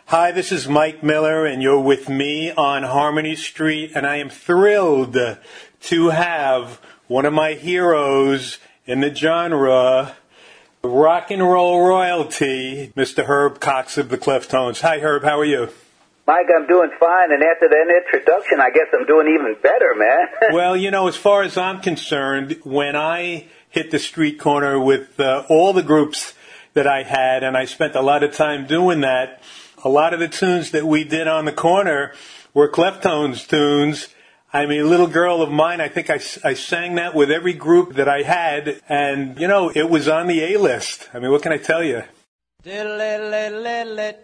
Hi, this is Mike Miller, and you're with me on Harmony Street, and I am thrilled to have one of my heroes in the genre, rock and roll royalty, Mr. Herb Cox of the Cleftones. Hi, Herb, how are you? Mike, I'm doing fine, and after that introduction, I guess I'm doing even better, man. Well, you know, as far as I'm concerned, when I hit the street corner with all the groups that I had, and I spent a lot of time doing that, a lot of the tunes that we did on the corner were Cleftones tunes. I mean, Little Girl of Mine, I think I sang that with every group that I had, and, you know, it was on the A-list. I mean, what can I tell you? Yeah.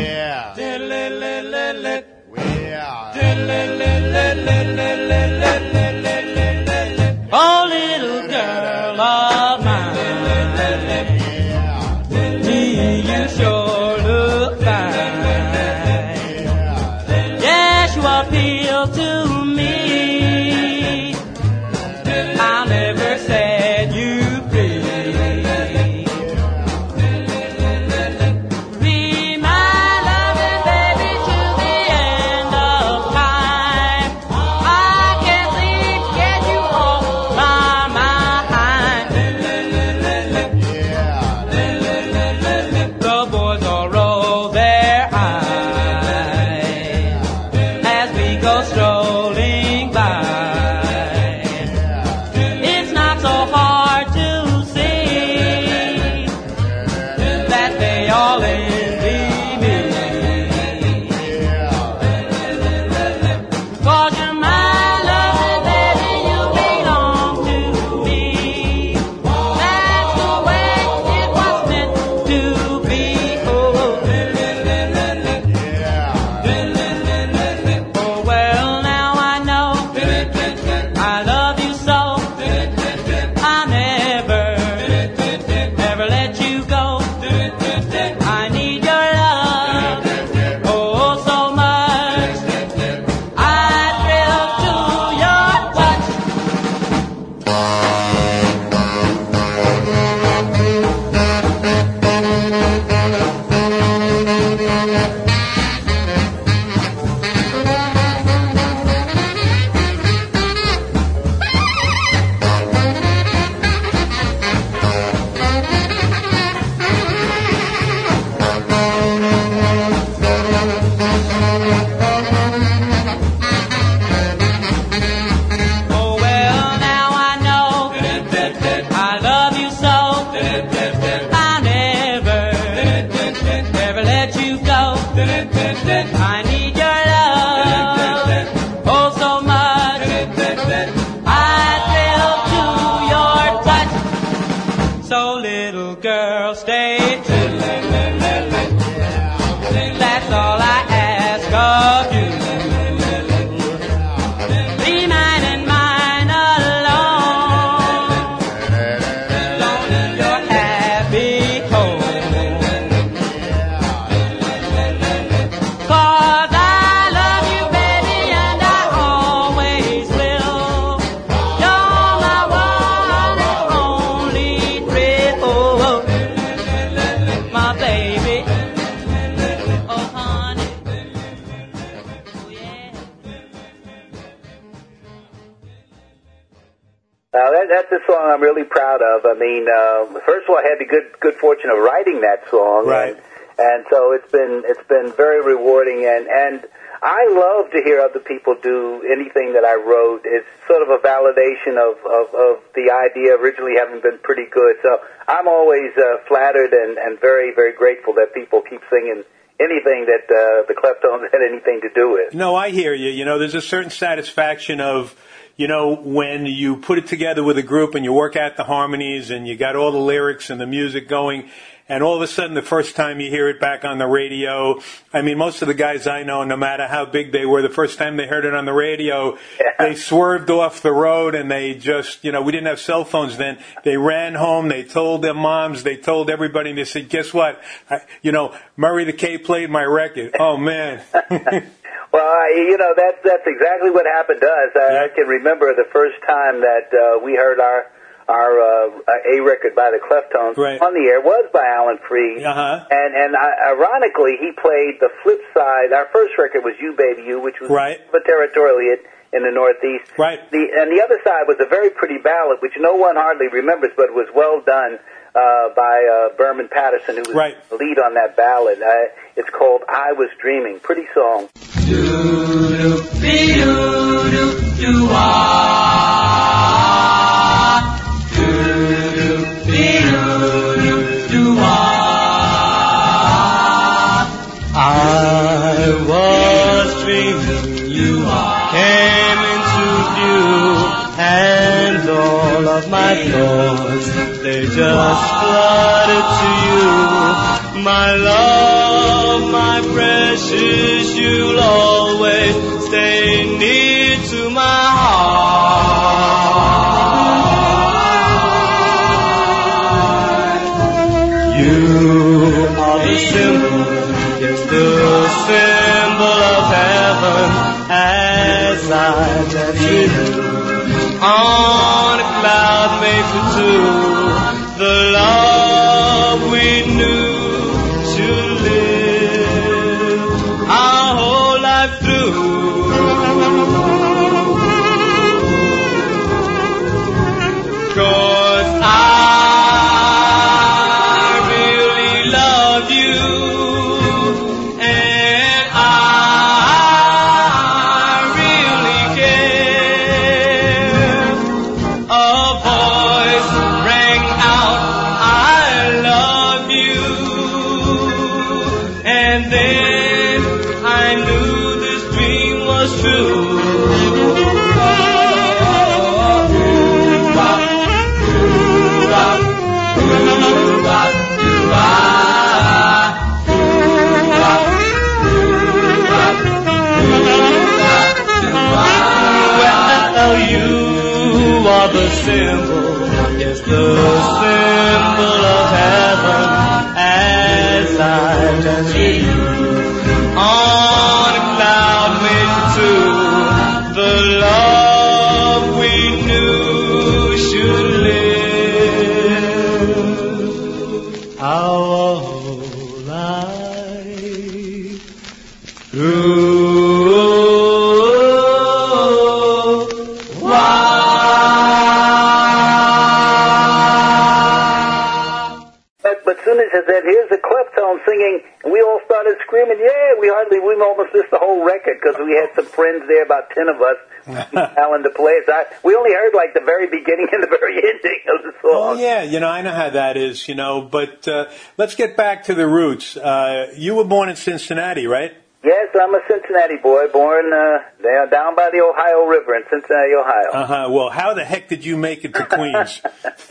Oh, little girl of mine, you sure look fine. Yes, you appeal to me. I'll never set you free. Be my loving baby to the end of time. I can't seem to get you off my mind. The boys all roll their eyes as we go strolling by. It's not so hard to see that they all envy me. 'Cause you're my loving baby, you belong to me. That's the way it was meant to be. Oh, well, now I know I love you so. I never, never let you go. I need your love, oh, so much. I thrill to your touch. Oh, well, now I know I love you so. I never, never let you go. I need your love, oh, so much. I thrill to your touch. So, little girl, stay true. That's all I ask of you. Be mine and mine alone. Don't leave your happy home. 'Cause I love you, baby, and I always will. You're my one and only thrill. Oh, my baby. Oh, honey. Oh, yeah. That's a song I'm really proud of. I mean, first of all, I had the good fortune of writing that song, Right. and so it's been very rewarding. And I love to hear other people do anything that I wrote. It's sort of a validation of the idea originally having been pretty good. So I'm always flattered and very, very grateful that people keep singing anything that the Cleftones had anything to do with. No, I hear you. You know, there's a certain satisfaction of, you know, when you put it together with a group and you work out the harmonies and you got all the lyrics and the music going, and all of a sudden the first time you hear it back on the radio, I mean, most of the guys I know, no matter how big they were, the first time they heard it on the radio, they swerved off the road and they just, you know, we didn't have cell phones then. They ran home, they told their moms, they told everybody, and they said, guess what? You know, Murray the K played my record. Oh, man. Well, that's exactly what happened to us. I can remember the first time that we heard our A record by the Cleftones Right. on the air was by Alan Freed. Uh-huh. And ironically, he played the flip side. Our first record was You Baby You, which was Right. a territorial hit in the Northeast. Right. And the other side was a very pretty ballad, which no one hardly remembers, but was well done by Berman Patterson, who was Right. the lead on that ballad. It's called I Was Dreaming. Pretty song. I was dreaming you came into view, and all of my thoughts, they just flooded to you. My love, my precious, you'll always stay near to my heart. You are the symbol, yes, the symbol of heaven, as I touch you on a cloud made for two. The love we knew to live our whole life through. 'Cause I really love you, and I really care. A voice rang out, I love you, and then I knew this dream was true. Well, you are the symbol, yes, the symbol of heaven, as I touch you on a cloud made for two. The love we knew should live our whole life through. But soon as I said, here's the Cleftones singing, and we all started screaming, yeah, we almost missed the whole record because we had some friends there, about 10 of us, Alan to play it. We only heard like the very beginning and the very ending of the song. Oh, yeah, I know how that is, but let's get back to the roots. You were born in Cincinnati, right? Yes, I'm a Cincinnati boy, born down by the Ohio River in Cincinnati, Ohio. Uh-huh. Well, how the heck did you make it to Queens?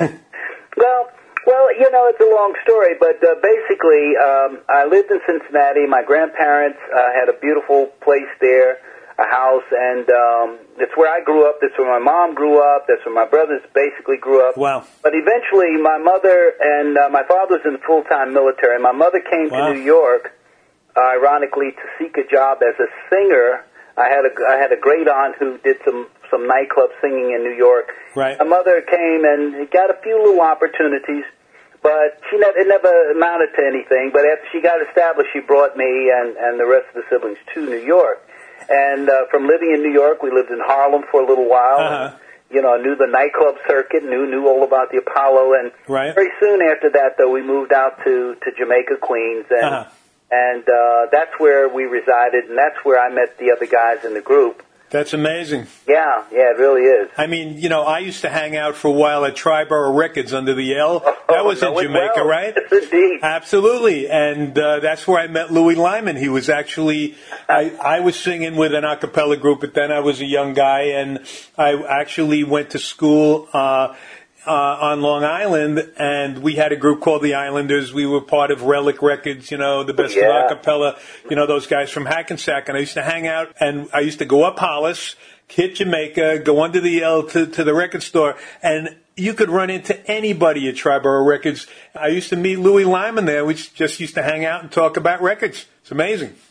Well, it's a long story, but basically, I lived in Cincinnati. My grandparents had a beautiful place there, a house, and it's where I grew up. That's where my mom grew up. That's where my brothers basically grew up. Wow. But eventually, my mother and my father was in the full-time military. My mother came to New York, ironically, to seek a job as a singer. I had a great aunt who did some nightclub singing in New York. Right. My mother came and got a few little opportunities, but it never amounted to anything. But after she got established, she brought me and the rest of the siblings to New York. And from living in New York, we lived in Harlem for a little while. Uh-huh. I knew the nightclub circuit, knew all about the Apollo. And Right. very soon after that, though, we moved out to Jamaica, Queens. And Uh-huh. And that's where we resided, and that's where I met the other guys in the group. That's amazing. Yeah, it really is. I mean, I used to hang out for a while at Triborough Records under the L. That was in Jamaica, right? Yes, indeed. Absolutely. And that's where I met Louis Lyman. He was actually, I was singing with an a cappella group, but then I was a young guy, and I actually went to school on Long Island, and we had a group called the Islanders. We were part of Relic Records, the best of a cappella, those guys from Hackensack. And I used to hang out, and I used to go up Hollis, hit Jamaica, go under the L to the record store, and you could run into anybody at Triborough Records. I used to meet Louis Lyman there. We just used to hang out and talk about records. It's amazing. We all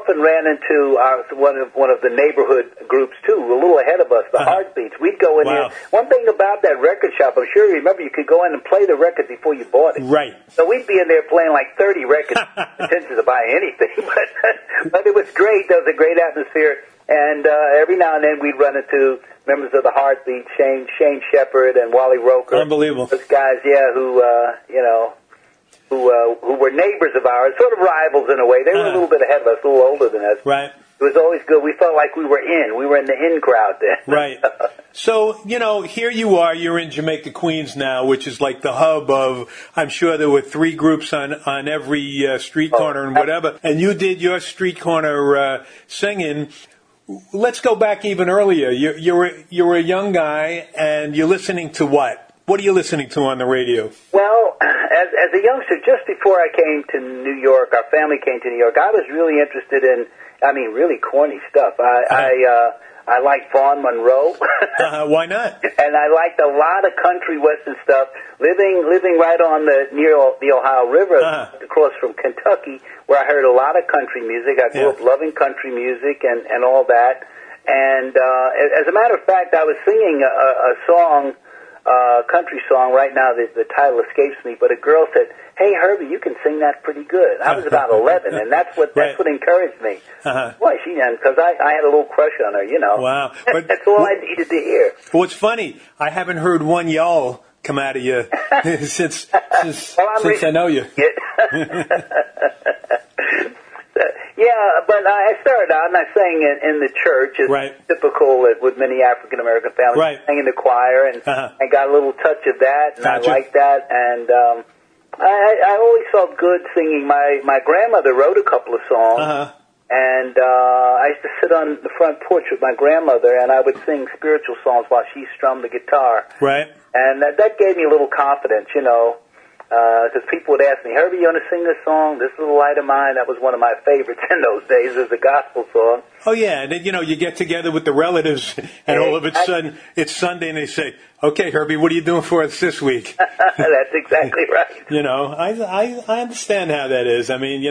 often ran into one of the neighborhood groups too, a little ahead of us, the Heartbeats. We'd go in there. One thing about that record shop, I'm sure you remember, you could go in and play the record before you bought it. Right. So we'd be in there playing like 30 records, intention to buy anything, but it was great. There was a great atmosphere, and every now and then we'd run into members of the Heartbeat, Shane Shepherd and Wally Roker. Unbelievable. Those guys, who were neighbors of ours, sort of rivals in a way. They were a little bit ahead of us, a little older than us. Right. It was always good. We felt like we were in the in crowd then. Right. So, here you are. You're in Jamaica, Queens now, which is like the hub of, I'm sure there were 3 groups on every street corner and whatever. And you did your street corner singing. Let's go back even earlier. You're a young guy, and you're listening to what? What are you listening to on the radio? Well, as a youngster, just before I came to New York, our family came to New York, I was really interested in, really corny stuff. I liked Vaughn Monroe. Why not? And I liked a lot of country western stuff. Living right on near the Ohio River, across from Kentucky, where I heard a lot of country music. I grew up loving country music and all that. And as a matter of fact, I was singing a song, country song right now. The title escapes me, but a girl said, "Hey Herbie, you can sing that pretty good." I was about 11, and that's what encouraged me. Boy, because I had a little crush on her, Wow, but that's all I needed to hear. Well, it's funny. I haven't heard one y'all come out of you since I know you. Yeah, but I started out and I sang in the church, as typical with many African American families. Right. I sang in the choir, and I got a little touch of that, and I liked that. And I always felt good singing. My grandmother wrote a couple of songs, and I used to sit on the front porch with my grandmother, and I would sing spiritual songs while she strummed the guitar. Right. And that gave me a little confidence, because people would ask me, "Herbie, you want to sing this song, This Little Light of Mine?" That was one of my favorites in those days as a gospel song. Oh, yeah. And then, you get together with the relatives, and all of a sudden it's Sunday, and they say, "Okay, Herbie, what are you doing for us this week?" That's exactly right. I understand how that is.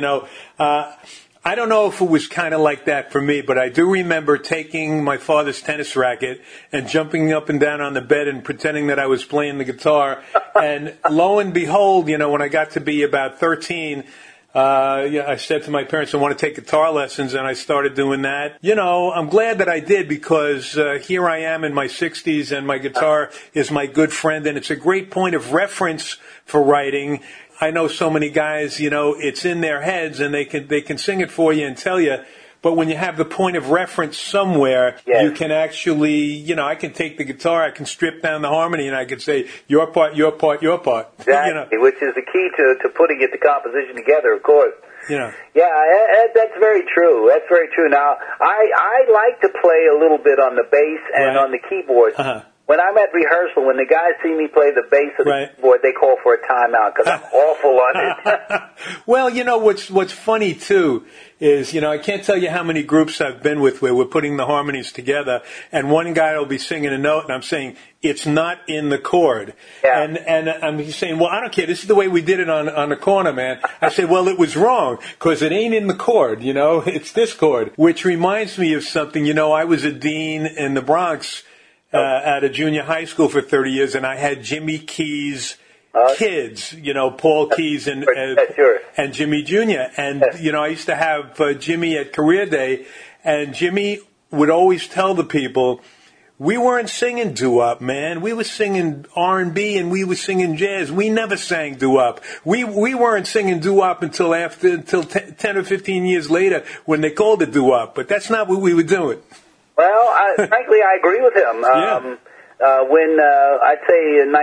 I don't know if it was kind of like that for me, but I do remember taking my father's tennis racket and jumping up and down on the bed and pretending that I was playing the guitar. And lo and behold, when I got to be about 13, I said to my parents, I want to take guitar lessons, and I started doing that. I'm glad that I did, because here I am in my 60s, and my guitar is my good friend, and it's a great point of reference for writing. I know so many guys, it's in their heads, and they can sing it for you and tell you. But when you have the point of reference somewhere, you can actually, I can take the guitar, I can strip down the harmony, and I can say, your part, your part, your part. Exactly, which is the key to putting the composition together, of course. Yeah, that's very true. That's very true. Now, I like to play a little bit on the bass and on the keyboard. When I'm at rehearsal, when the guys see me play the bass of the keyboard, they call for a timeout because I'm awful on it. Well, what's funny, too, is, I can't tell you how many groups I've been with where we're putting the harmonies together, and one guy will be singing a note, and I'm saying, it's not in the chord. Yeah. And I'm saying, well, I don't care. This is the way we did it on the corner, man. I said, well, it was wrong, because it ain't in the chord, it's this chord. Which reminds me of something. I was a dean in the Bronx at a junior high school for 30 years, and I had Jimmy Keys' kids, Paul Keys and Jimmy Jr. And, I used to have Jimmy at career day, and Jimmy would always tell the people, we weren't singing doo-wop, man. We were singing R&B, and we were singing jazz. We never sang doo-wop. We weren't singing doo-wop until 10 or 15 years later when they called it doo-wop. But that's not what we were doing. Well, frankly, I agree with him. When I'd say in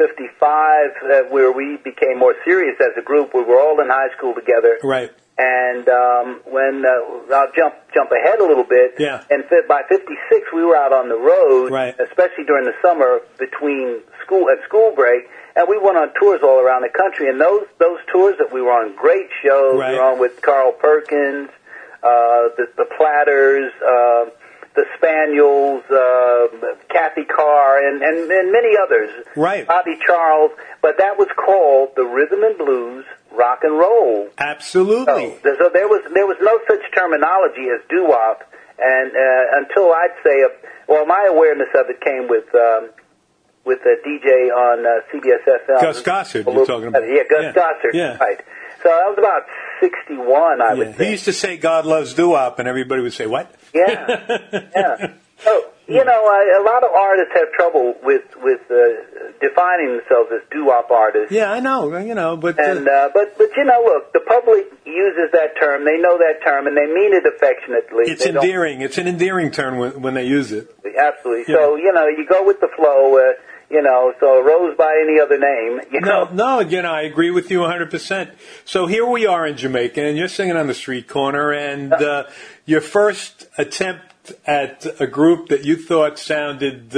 1955, where we became more serious as a group, we were all in high school together. Right. And when I'll jump ahead a little bit. Yeah. And by '56, we were out on the road, especially during the summer between school break, and we went on tours all around the country. And those tours that we were on, great shows. Right. We were on with Carl Perkins, the Platters. The Spaniels, Kathy Carr, and many others. Right. Bobby Charles. But that was called the Rhythm and Blues rock and roll. Absolutely. So there was no such terminology as doo-wop, and until I'd say, my awareness of it came with a DJ on CBS FM. Gus Gossard, you're talking about. Yeah, Gus Gossard, right. So that was about 61, I would think. He used to say God loves doo-wop, and everybody would say, what? Yeah. So, a lot of artists have trouble with defining themselves as doo-wop artists. Yeah, I know, but... look, the public uses that term, they know that term, and they mean it affectionately. It's endearing. It's an endearing term when they use it. Absolutely. Yeah. So, you go with the flow, so a rose by any other name. No, I agree with you 100%. So here we are in Jamaica, and you're singing on the street corner, and your first attempt at a group that you thought sounded,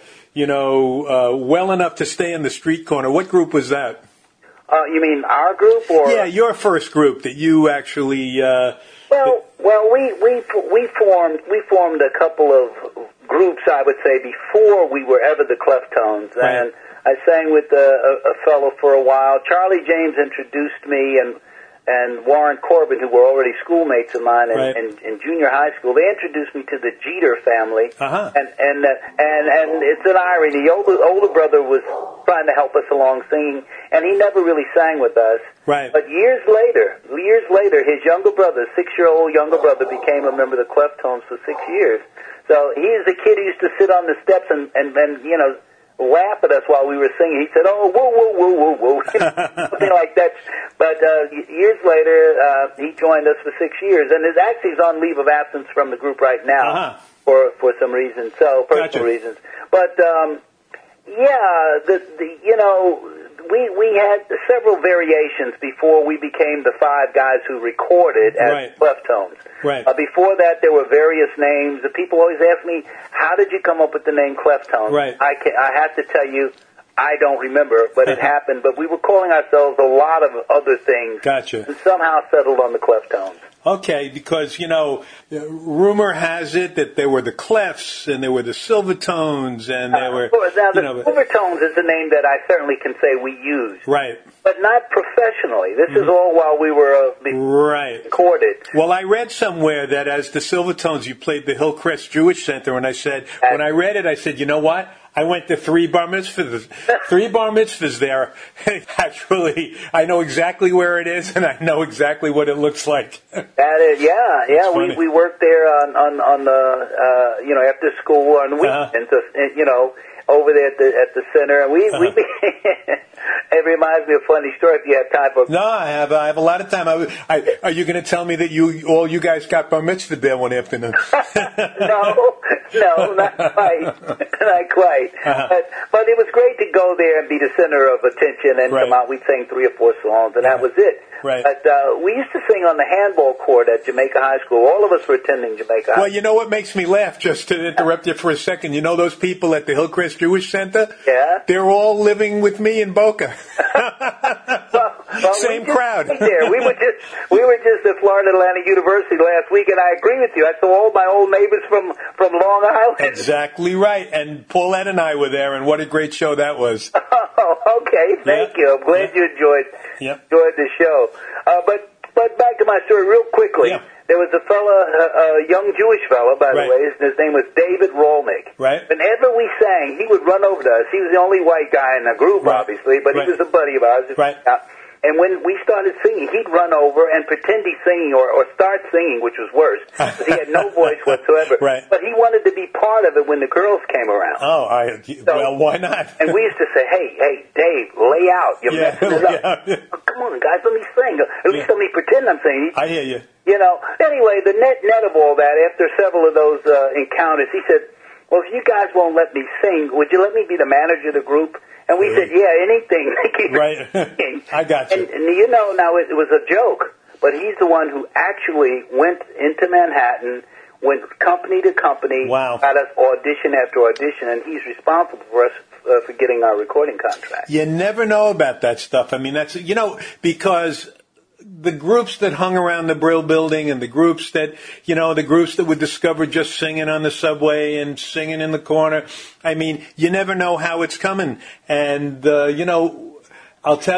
well enough to stay in the street corner. What group was that? You mean our group, or? Yeah, your first group that you actually. We formed a couple of groups, I would say, before we were ever the Cleftones, right. And I sang with a fellow for a while. Charlie James introduced me, and Warren Corbin, who were already schoolmates of mine in junior high school, they introduced me to the Jeter family. Uh-huh. And it's an irony. The older brother was trying to help us along singing, and he never really sang with us. Right. But years later, his younger brother, 6-year-old younger brother, became a member of the Cleftones for 6 years. So he is a kid who used to sit on the steps and laugh at us while we were singing. He said, "Oh, whoa, whoa, whoa, whoa, whoa," something like that. But years later, he joined us for 6 years, and he's on leave of absence from the group right now for some reasons, personal reasons. But we had several variations before we became the 5 guys who recorded as Cleftones. Right. Before that, there were various names. The people always ask me, "How did you come up with the name Cleftones?" Right. I have to tell you, I don't remember, but it happened. But we were calling ourselves a lot of other things. Gotcha. And somehow settled on the Cleftones. Okay, because, rumor has it that there were the Clefs and there were the Silvertones and there were... Now, the Silvertones is a name that I certainly can say we used. Right. But not professionally. This is all while we were recorded. Well, I read somewhere that as the Silvertones, you played the Hillcrest Jewish Center, and I said, when I read it, I said, you know what? I went to 3 bar mitzvahs. 3 bar mitzvahs there. Actually, I know exactly where it is, and I know exactly what it looks like. That is, yeah. We worked there on the after school on weekends, over there at the center, and we it reminds me of a funny story. If you have time for no, I have a lot of time. Are you going to tell me that all you guys got bar mitzvah there one afternoon? No, not quite. But it was great to go there and be the center of attention and come out. We'd sing 3 or 4 songs, and that was it. Right. But we used to sing on the handball court at Jamaica High School. All of us were attending Jamaica High School. Well, you know what makes me laugh, just to interrupt you for a second? You know those people at the Hillcrest Jewish Center? Yeah. They're all living with me in Boca. Same crowd. There. We were just at Florida Atlantic University last week, and I agree with you. I saw all my old neighbors from Long Island. Exactly right. And Paulette and I were there, and what a great show that was. Oh, okay. Thank you. I'm glad you enjoyed the show. But back to my story real quickly. Yeah. There was a fella, a young Jewish fella, by the way. His name was David Rolnick. Right. Whenever we sang, he would run over to us. He was the only white guy in the group, obviously, but he was a buddy of ours. Right. And when we started singing, he'd run over and pretend he's singing or start singing, which was worse. He had no voice whatsoever. Right. But he wanted to be part of it when the girls came around. Oh, well, why not? And we used to say, hey, Dave, lay out. You're messing it up. Oh, come on, guys, let me sing. At least let me pretend I'm singing. I hear you. Anyway, the net of all that, after several of those encounters, he said, well, if you guys won't let me sing, would you let me be the manager of the group? And we said, yeah, anything. Right. I got you. And now it was a joke, but he's the one who actually went into Manhattan, went company to company, got us audition after audition, and he's responsible for us for getting our recording contract. You never know about that stuff. I mean, that's, because the groups that hung around the Brill Building and the groups that were discovered just singing on the subway and singing in the corner, I mean, you never know how it's coming. And, I'll tell you,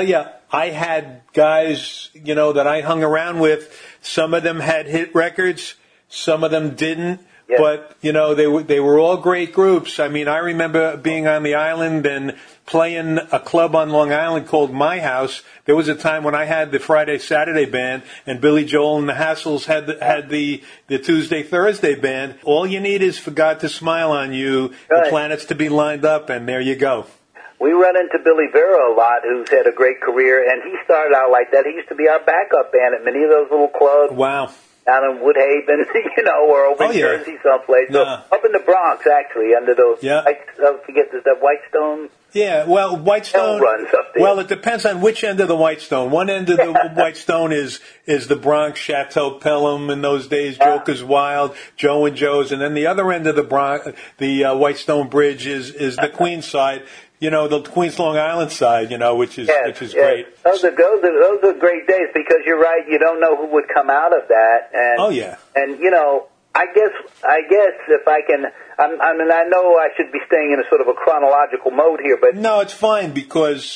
I had guys, that I hung around with. Some of them had hit records, some of them didn't. Yeah. But, they were all great groups. I mean, I remember being on the island and playing a club on Long Island called My House. There was a time when I had the Friday, Saturday band, and Billy Joel and the Hassles had the Tuesday, Thursday band. All you need is for God to smile on you, Right. the planets to be lined up, and there you go. We run into Billy Vera a lot, who's had a great career, and he started out like that. He used to be our backup band at many of those little clubs. Wow. Down in Woodhaven, or over in Jersey someplace. So up in the Bronx, actually, under those, I forget, is that Whitestone? Yeah, well, Whitestone runs up there. Well, it depends on which end of the Whitestone. One end of the Whitestone is the Bronx, Chateau Pelham in those days, Joker's Wild, Joe and Joe's, and then the other end of the Bronx, the Whitestone Bridge is the Queens side. The Queens Long Island side, which is great. Those are great days, because you're right. You don't know who would come out of that. And, And I guess if I can, I know I should be staying in a sort of a chronological mode here, but no, it's fine, because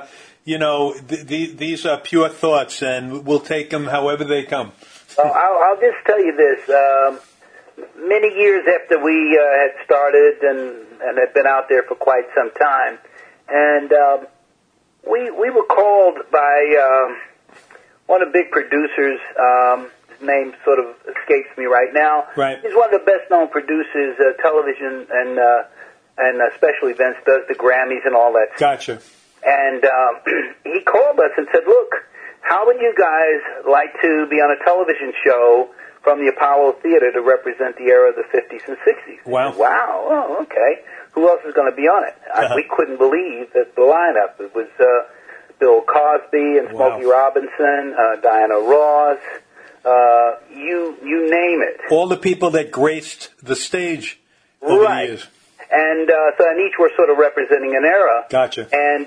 these are pure thoughts, and we'll take them however they come. I'll just tell you this. Many years after we had started and had been out there for quite some time, and we were called by one of the big producers. His name sort of escapes me right now. Right. He's one of the best known producers, television and special events, does the Grammys and all that. Gotcha. And he called us and said, "Look, how would you guys like to be on a television show from the Apollo Theater to represent the era of the 50s and 60s. Wow. Wow. Oh, okay. Who else is going to be on it? We couldn't believe that the lineup. It was Bill Cosby and Smokey Robinson, Diana Ross, you name it. All the people that graced the stage over the years. And and each were sort of representing an era. Gotcha. And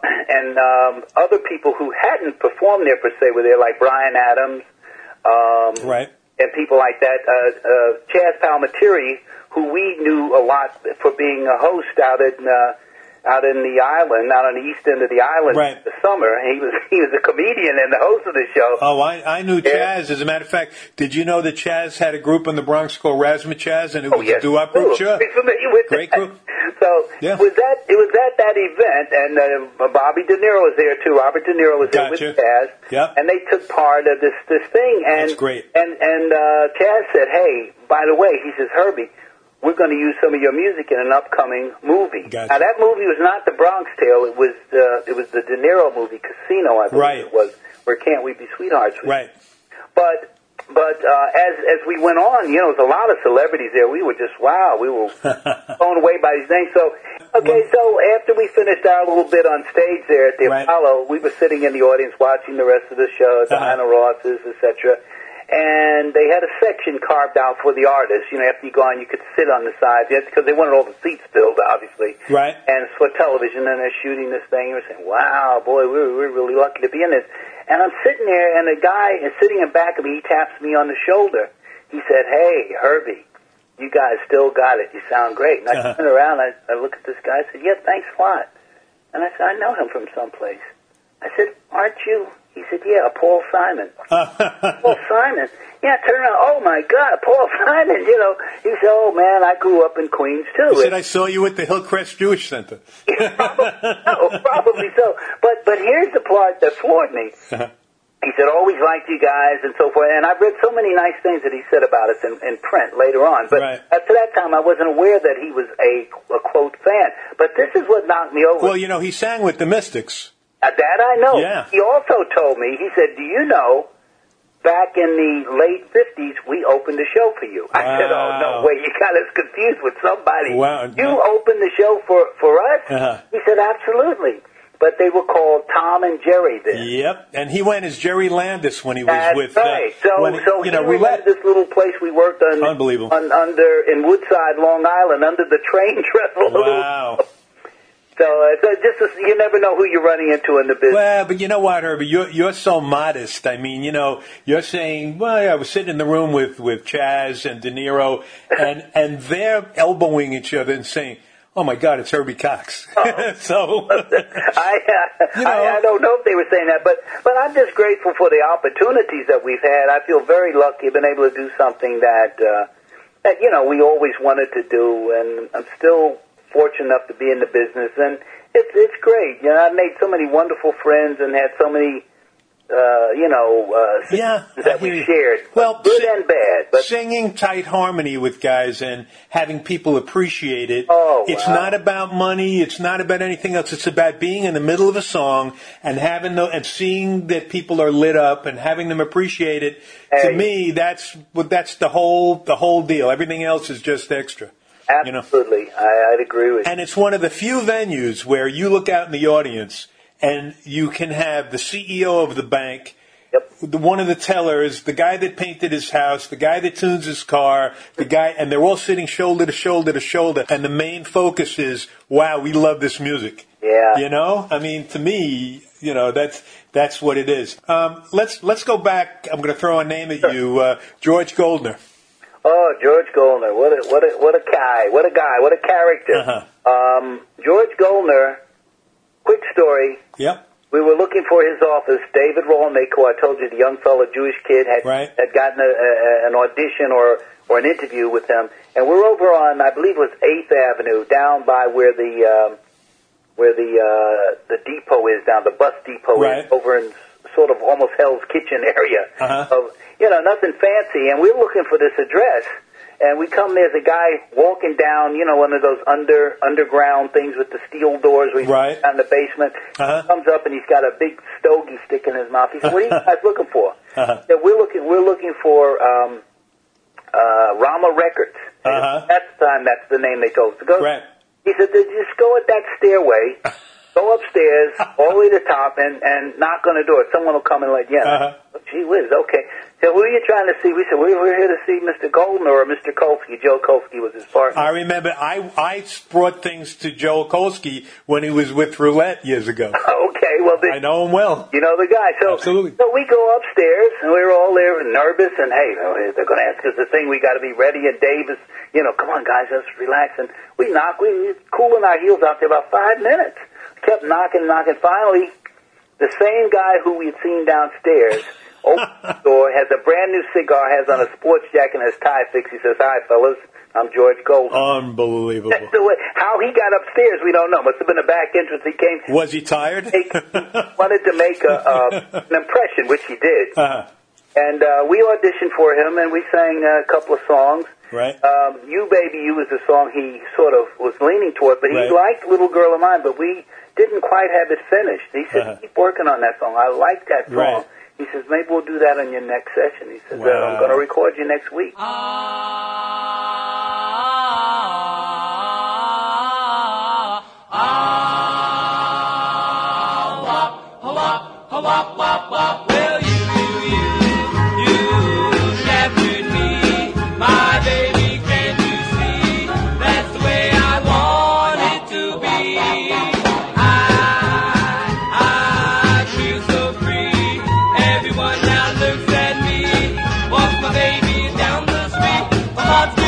other people who hadn't performed there per se were there, like Bryan Adams. Right. And people like that. Chaz Palminteri, who we knew a lot for being a host out in the island, out on the east end of the island in the summer. He was a comedian and the host of the show. Oh, I knew Chaz. As a matter of fact, did you know that Chaz had a group in the Bronx called Razzmatazz, and it was a doo-wop group? Sure. Familiar with Great that. group. So it was at that event, and Bobby De Niro was there too. Robert De Niro was there with Chaz, and they took part of this thing. And that's great. And Chaz said, "Hey, by the way," he says, "Herbie, we're going to use some of your music in an upcoming movie." Gotcha. Now that movie was not The Bronx Tale; it was the De Niro movie, Casino, I believe it was, where Can't We Be Sweethearts? Right. But as we went on, there was a lot of celebrities there. We were just we were blown away by these names. So after we finished our little bit on stage there at the Apollo, we were sitting in the audience watching the rest of the show, Diana Ross's, etc. And they had a section carved out for the artists. After you go on, you could sit on the sides because they wanted all the seats filled, obviously. Right. And it's for television, and they're shooting this thing. And we're saying, "Wow, boy, we're really lucky to be in this." And I'm sitting there, and a guy is sitting in back of me. He taps me on the shoulder. He said, "Hey, Herbie, you guys still got it. You sound great." And I turn around, I look at this guy. I said, "Yeah, thanks a lot." And I said, "I know him from someplace." I said, "Aren't you?" He said, "Yeah, Paul Simon." Paul Simon? Yeah, I turned around. "Oh, my God, Paul Simon." He said, "Oh, man, I grew up in Queens, too." He said, "I saw you at the Hillcrest Jewish Center." Probably so. But here's the part that floored me. He said, "Always liked you guys," and so forth. And I've read so many nice things that he said about us in print later on. But up to that time, I wasn't aware that he was a quote fan. But this is what knocked me over. Well, he sang with the Mystics. That I know. Yeah. He also told me, he said, "Do you know, back in the late 50s, we opened a show for you." I said, "Oh, no way, you got us confused with somebody. Wow. You opened the show for us?" He said, "Absolutely." But they were called Tom and Jerry then. Yep, and he went as Jerry Landis when he was with. That's right. So we went to this little place we worked on. Unbelievable. In Woodside, Long Island, under the train trestle. Wow. So you never know who you're running into in the business. Well, but you know what, Herbie? You're so modest. I mean, you're saying, well, I was sitting in the room with Chaz and De Niro, and they're elbowing each other and saying, oh my God, it's Herbie Cox. So, I don't know if they were saying that, but I'm just grateful for the opportunities that we've had. I feel very lucky, been able to do something that we always wanted to do, and I'm still fortunate enough to be in the business, and it's great. I've made so many wonderful friends and had so many that we shared, well, good and bad. But singing tight harmony with guys and having people appreciate it. It's not about money. It's not about anything else. It's about being in the middle of a song and and seeing that people are lit up and having them appreciate it. To me, that's the whole deal. Everything else is just extra. Absolutely, I'd agree with you. And it's one of the few venues where you look out in the audience and you can have the CEO of the bank, one of the tellers, the guy that painted his house, the guy that tunes his car, and they're all sitting shoulder to shoulder to shoulder. And the main focus is, wow, we love this music. Yeah. I mean, to me, that's what it is. Let's go back. I'm going to throw a name at you, George Goldner. Oh, George Goldner, what a guy, what a character. George Goldner. Quick story. Yep. We were looking for his office. David Rolnick, who I told you, the young fellow, Jewish kid, had gotten an audition or an interview with him. And we're over on, I believe it was 8th Avenue, down by where the depot is, down the bus depot is, over in sort of almost Hell's Kitchen area. Of nothing fancy. And we're looking for this address. And we come, there's a guy walking down, one of those underground things with the steel doors where he's down in the basement. He comes up and he's got a big stogie stick in his mouth. He said, what are you guys looking for? Said, we're looking for Rama Records. At the time, that's the name they told us to go. He said, just go at that stairway, go upstairs, all the way to the top, and knock on the door. Someone will come and let you in. Gee whiz, okay. So who are you trying to see? We said, we're here to see Mr. Goldner or Mr. Kolsky. Joe Kolsky was his partner. I remember I brought things to Joe Kolsky when he was with Roulette years ago. Okay, well, I know him well. You know the guy. So, absolutely. So we go upstairs, and we were all there nervous, and hey, they're going to ask us the thing. We got to be ready, and Dave is, come on, guys, let's relax. And we knock. We cooling our heels out there about 5 minutes. Kept knocking. Finally, the same guy who we had seen downstairs opens the door, has a brand new cigar, has on a sports jacket and his tie fixed. He says, "Hi, fellas, I'm George Goldner." Unbelievable. That's the way. How he got upstairs, we don't know. Must have been a back entrance. He came. Was he tired? He wanted to make an impression, which he did. And we auditioned for him, and we sang a couple of songs. You Baby You was the song he sort of was leaning toward, but he liked Little Girl of Mine, but we didn't quite have it finished. He said, keep working on that song. I like that song. He says, maybe we'll do that on your next session. He says, I'm going to record you next week. Well, you captured me, my baby, can't you see? That's the way I want it to be. I feel so free. Everyone now looks at me. Walks my baby down the street. My heart's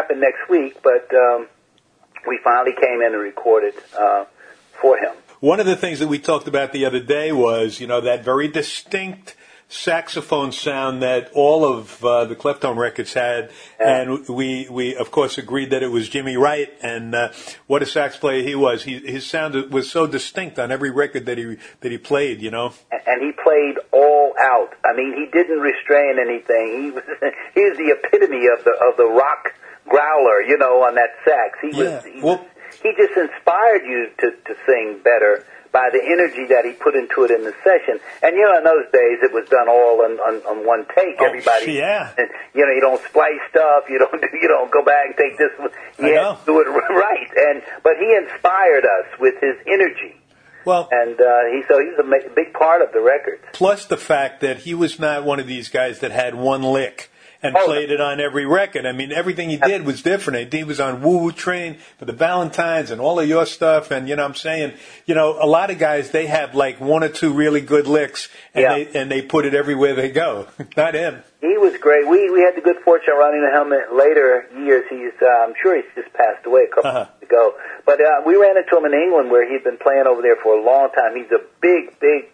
happen next week, but we finally came in and recorded for him. One of the things that we talked about the other day was, that very distinct saxophone sound that all of the Cleftone records had, and we of course agreed that it was Jimmy Wright, and what a sax player he was. His sound was so distinct on every record that he played, And he played all out. I mean, he didn't restrain anything. He was the epitome of the rock growler, on that sax. He just inspired you to sing better by the energy that he put into it in the session. And, in those days, it was done all on one take. Everybody, yeah. And, you don't splice stuff. You don't go back and take this one. You have to do it right. But he inspired us with his energy. Well, and he's a big part of the record. Plus the fact that he was not one of these guys that had one lick and played it on every record. I mean, everything he did was different. He was on Woo Woo Train for the Valentines and all of your stuff. And, I'm saying, a lot of guys, they have like one or two really good licks, and they put it everywhere they go. Not him. He was great. We had the good fortune of running him in later years. I'm sure he's just passed away a couple years ago. But we ran into him in England where he'd been playing over there for a long time. He's a big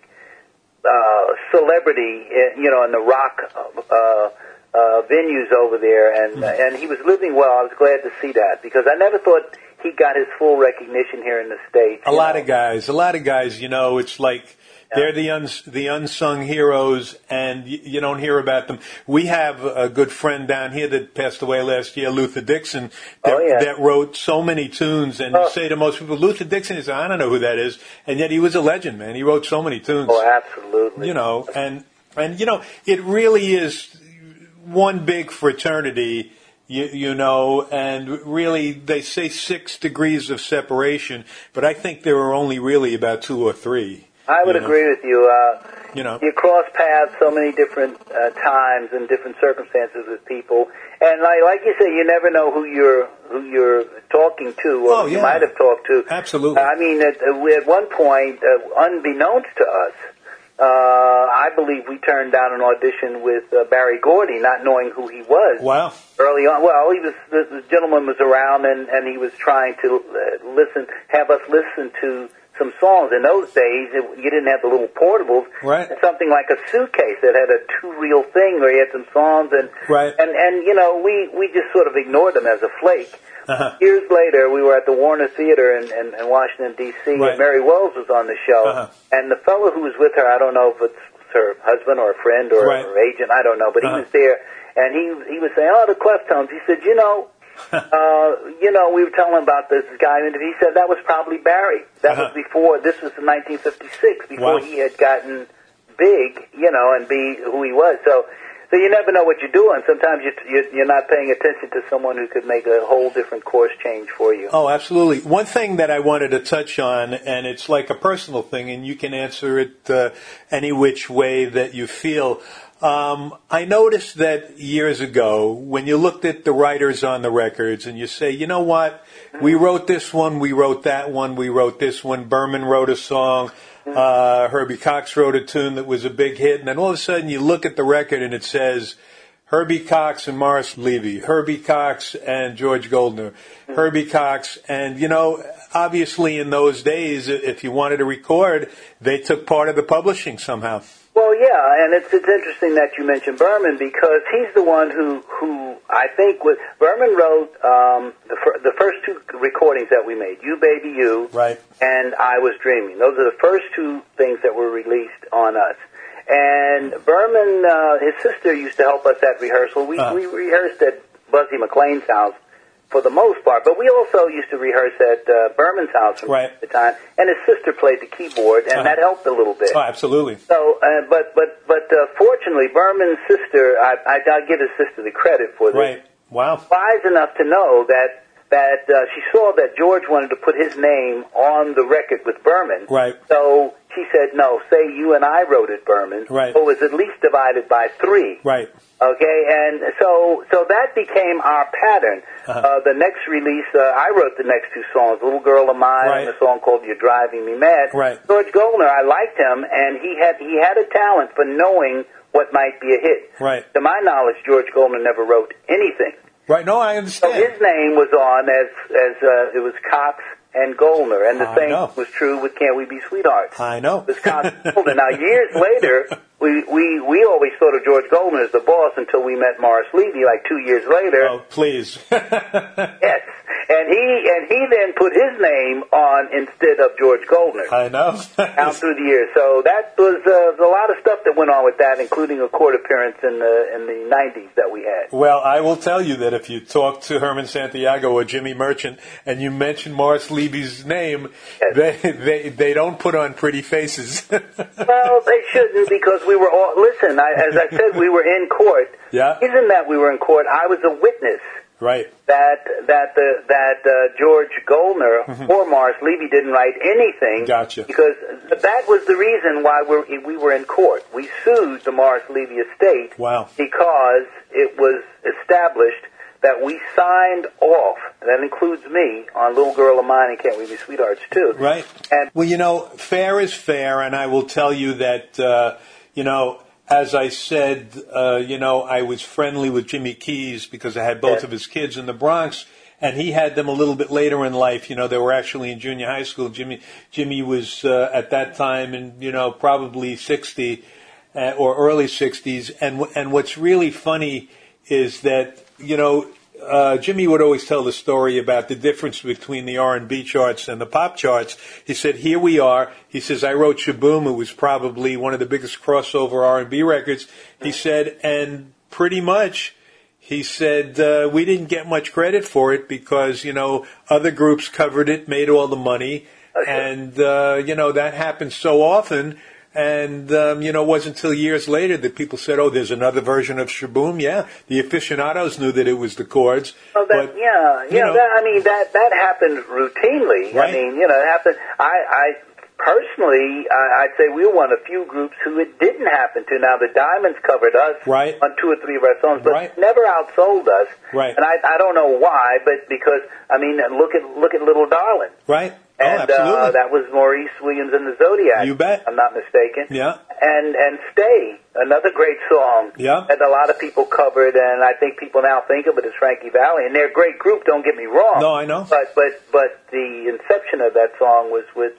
celebrity, in the rock venues over there, and he was living well. I was glad to see that because I never thought he got his full recognition here in the States. A lot of guys, it's like they're the unsung heroes, and you don't hear about them. We have a good friend down here that passed away last year, Luther Dixon, that wrote so many tunes. And you say to most people, Luther Dixon is, I don't know who that is, and yet he was a legend, man. He wrote so many tunes. Oh, absolutely. And it really is one big fraternity, and really they say 6 degrees of separation, but I think there are only really about 2 or 3. I would agree with you. You cross paths so many different times and different circumstances with people, and like you say, you never know who you're talking to or you might have talked to. Absolutely. I mean, at one point, unbeknownst to us, I believe we turned down an audition with Barry Gordy, not knowing who he was. Wow. Early on, the gentleman was around, and he was trying to have us listen to some songs. In those days, you didn't have the little portables. Right. Something like a suitcase that had a two-reel thing where you had some songs, and we just sort of ignored them as a flake. Years later, we were at the Warner Theater in Washington, D.C., and Mary Wells was on the show. And the fellow who was with her, I don't know if it's her husband or a friend or her agent, I don't know, but he was there, and he was saying, the Cleftones. He said, we were telling him about this guy, and he said that was probably Barry. That was before, this was in 1956, before he had gotten big, and be who he was. So you never know what you're doing. Sometimes you're not paying attention to someone who could make a whole different course change for you. Oh, absolutely. One thing that I wanted to touch on, and it's like a personal thing, and you can answer it any which way that you feel. I noticed that years ago, when you looked at the writers on the records and you say, you know what, we wrote this one, we wrote that one, we wrote this one, Berman wrote a song, Herbie Cox wrote a tune that was a big hit, and then all of a sudden you look at the record and it says Herbie Cox and Morris Levy, Herbie Cox and George Goldner, Herbie Cox, and obviously in those days, if you wanted to record, they took part of the publishing somehow. Well, yeah, and it's interesting that you mentioned Berman because he's the one who I think Berman wrote the first 2 recordings that we made, You Baby You, and I Was Dreaming. Those are the first 2 things that were released on us. And Berman, his sister used to help us at rehearsal. We rehearsed at Buzzy McLean's house for the most part, but we also used to rehearse at Berman's house from time to time, and his sister played the keyboard, and that helped a little bit. Oh, absolutely. So, but fortunately, Berman's sister, I'll give his sister the credit for this. Right. Wow. Wise enough to know that she saw that George wanted to put his name on the record with Berman. Right. So she said, no, say you and I wrote it, Berman. Right. So it was at least divided by 3. Right. Okay, and so that became our pattern. The next release, I wrote the next 2 songs, Little Girl of Mine and a song called You're Driving Me Mad. Right. George Goldner, I liked him, and he had a talent for knowing what might be a hit. Right. To my knowledge, George Goldner never wrote anything Right. No, I So understand. his name was on as it was Cox and Goldner, and the I same know. was true with Can't We Be Sweethearts. I know. It was Cox and Goldner. Now, years later, we always thought of George Goldner as the boss until we met Morris Levy, like 2 years later. Oh, please. Yes, and he then put his name on instead of George Goldner. I know. Down through the years. So that was a lot of stuff that went on with that, including a court appearance in the 90s that we had. Well, I will tell you that if you talk to Herman Santiago or Jimmy Merchant and you mention Morris Levy's name, Yes. they don't put on pretty faces. Well, they shouldn't, because we were all, listen, as I said, we were in court. Yeah. The reason that we were in court, I was a witness Right. that George Goldner or Morris Levy didn't write anything. Gotcha. Because that was the reason why we were in court. We sued the Morris Levy estate. Wow. Because it was established that we signed off, and that includes me, on Little Girl of Mine and Can't We Be Sweethearts too. Right. And Well, fair is fair, and I will tell you that, as I said, I was friendly with Jimmy Keys because I had both Yes. of his kids in the Bronx, and he had them a little bit later in life. They were actually in junior high school. Jimmy was at that time in, probably 60 or early 60s, and what's really funny is that, Jimmy would always tell the story about the difference between the R&B charts and the pop charts. He said, here we are. He says, I wrote Shaboom. It was probably one of the biggest crossover R&B records. He said, and pretty much, he said, we didn't get much credit for it because, other groups covered it, made all the money. And, that happens so often. And, it wasn't until years later that people said, oh, there's another version of Shaboom. Yeah, the aficionados knew that it was the chords. well, that, but, that happened routinely. Right. It happened. I personally, I'd say we were one of the few groups who it didn't happen to. Now, the Diamonds covered us Right. on 2 or 3 of our songs, but Right. never outsold us. Right. And I don't know why, but because, look at Little Darling. Right? And absolutely. that was Maurice Williams and the Zodiacs. You bet. If I'm not mistaken. Yeah. And Stay, another great song Yeah. that a lot of people covered, and I think people now think of it as Frankie Valli. And they're a great group, don't get me wrong. No, I know. But the inception of that song was with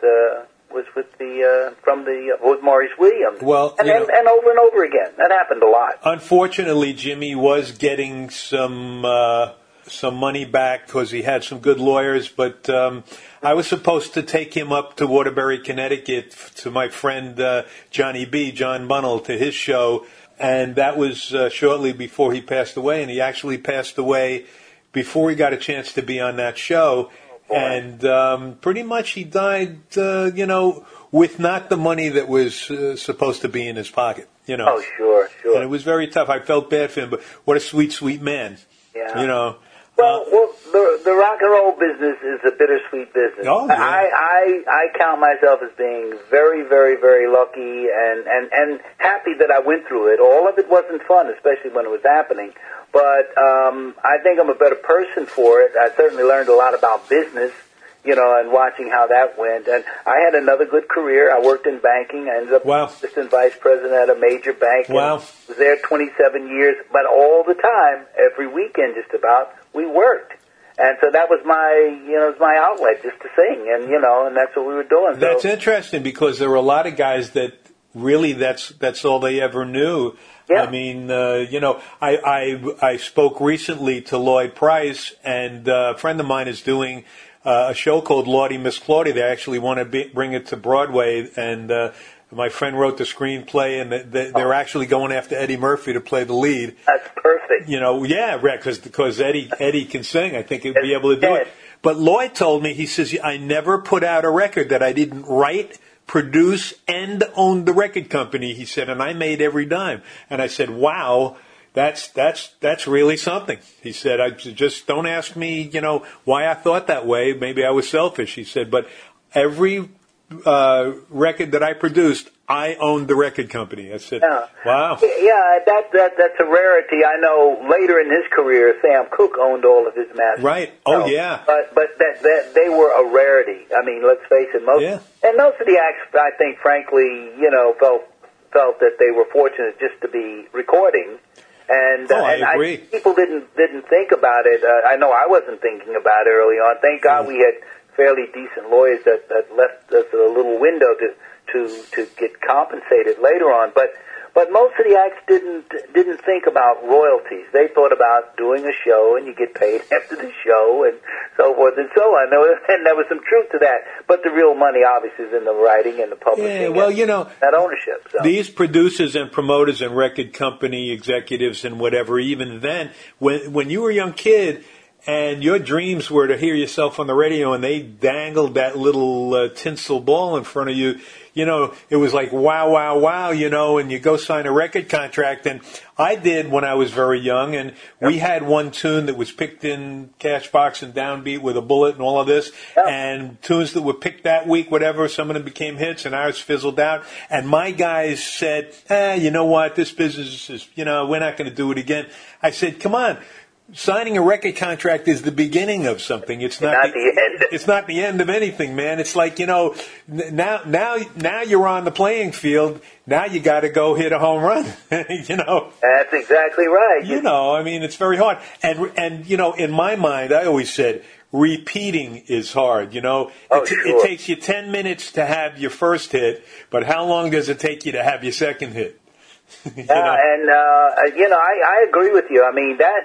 Maurice Williams. Well, and over and over again. That happened a lot. Unfortunately, Jimmy was getting some money back because he had some good lawyers, but I was supposed to take him up to Waterbury, Connecticut, to my friend Johnny B, John Bunnell, to his show, and that was shortly before he passed away, and he actually passed away before he got a chance to be on that show. And pretty much he died, with not the money that was supposed to be in his pocket, Oh, sure. And it was very tough. I felt bad for him, but what a sweet, sweet man. Yeah. Well, the rock and roll business is a bittersweet business. Oh, yeah. I count myself as being very, very, very lucky and happy that I went through it. All of it wasn't fun, especially when it was happening. But I think I'm a better person for it. I certainly learned a lot about business, and watching how that went. And I had another good career. I worked in banking. I ended up assistant vice president at a major bank. Wow. And was there 27 years. But all the time, every weekend just about, we worked. And so that was my outlet just to sing. And, and that's what we were doing. That's so, interesting because there were a lot of guys that really that's all they ever knew. Yeah. I mean, I spoke recently to Lloyd Price, and a friend of mine is doing a show called Lordy Miss Claudia. They actually want to bring it to Broadway, and my friend wrote the screenplay, and they're actually going after Eddie Murphy to play the lead. That's perfect. Yeah, right, because Eddie can sing. I think he'd be able to do it. But Lloyd told me, he says, I never put out a record that I didn't write, produce, and own the record company, he said, and I made every dime. And I said, wow, that's really something. He said, I just don't ask me, why I thought that way. Maybe I was selfish, he said, but every record that I produced, I owned the record company. I said, wow. Yeah, that's a rarity. I know later in his career, Sam Cooke owned all of his masters. Right. Oh, yeah. But that they were a rarity. I mean, let's face it. Most of the acts, I think, frankly, felt that they were fortunate just to be recording. And, I agree. People didn't think about it. I know I wasn't thinking about it early on. Thank God we had fairly decent lawyers that left us a little window to get compensated later on. But most of the acts didn't think about royalties. They thought about doing a show and you get paid after the show and so forth and so on. And there was some truth to that. But the real money obviously is in the writing and the publishing. Yeah, well, that ownership. So. These producers and promoters and record company executives and whatever, even then, when you were a young kid and your dreams were to hear yourself on the radio and they dangled that little tinsel ball in front of you, it was like, wow, wow, wow, and you go sign a record contract. And I did when I was very young, and we had one tune that was picked in Cashbox and Downbeat with a bullet and all of this, and tunes that were picked that week, whatever, some of them became hits and ours fizzled out. And my guys said, you know what, this business is, we're not going to do it again. I said, come on. Signing a record contract is the beginning of something. It's not the end. It's not the end of anything, man. It's like, now you're on the playing field. Now you got to go hit a home run. That's exactly right. It's very hard. And in my mind, I always said repeating is hard. It takes you 10 minutes to have your first hit, but how long does it take you to have your second hit? I agree with you. I mean that.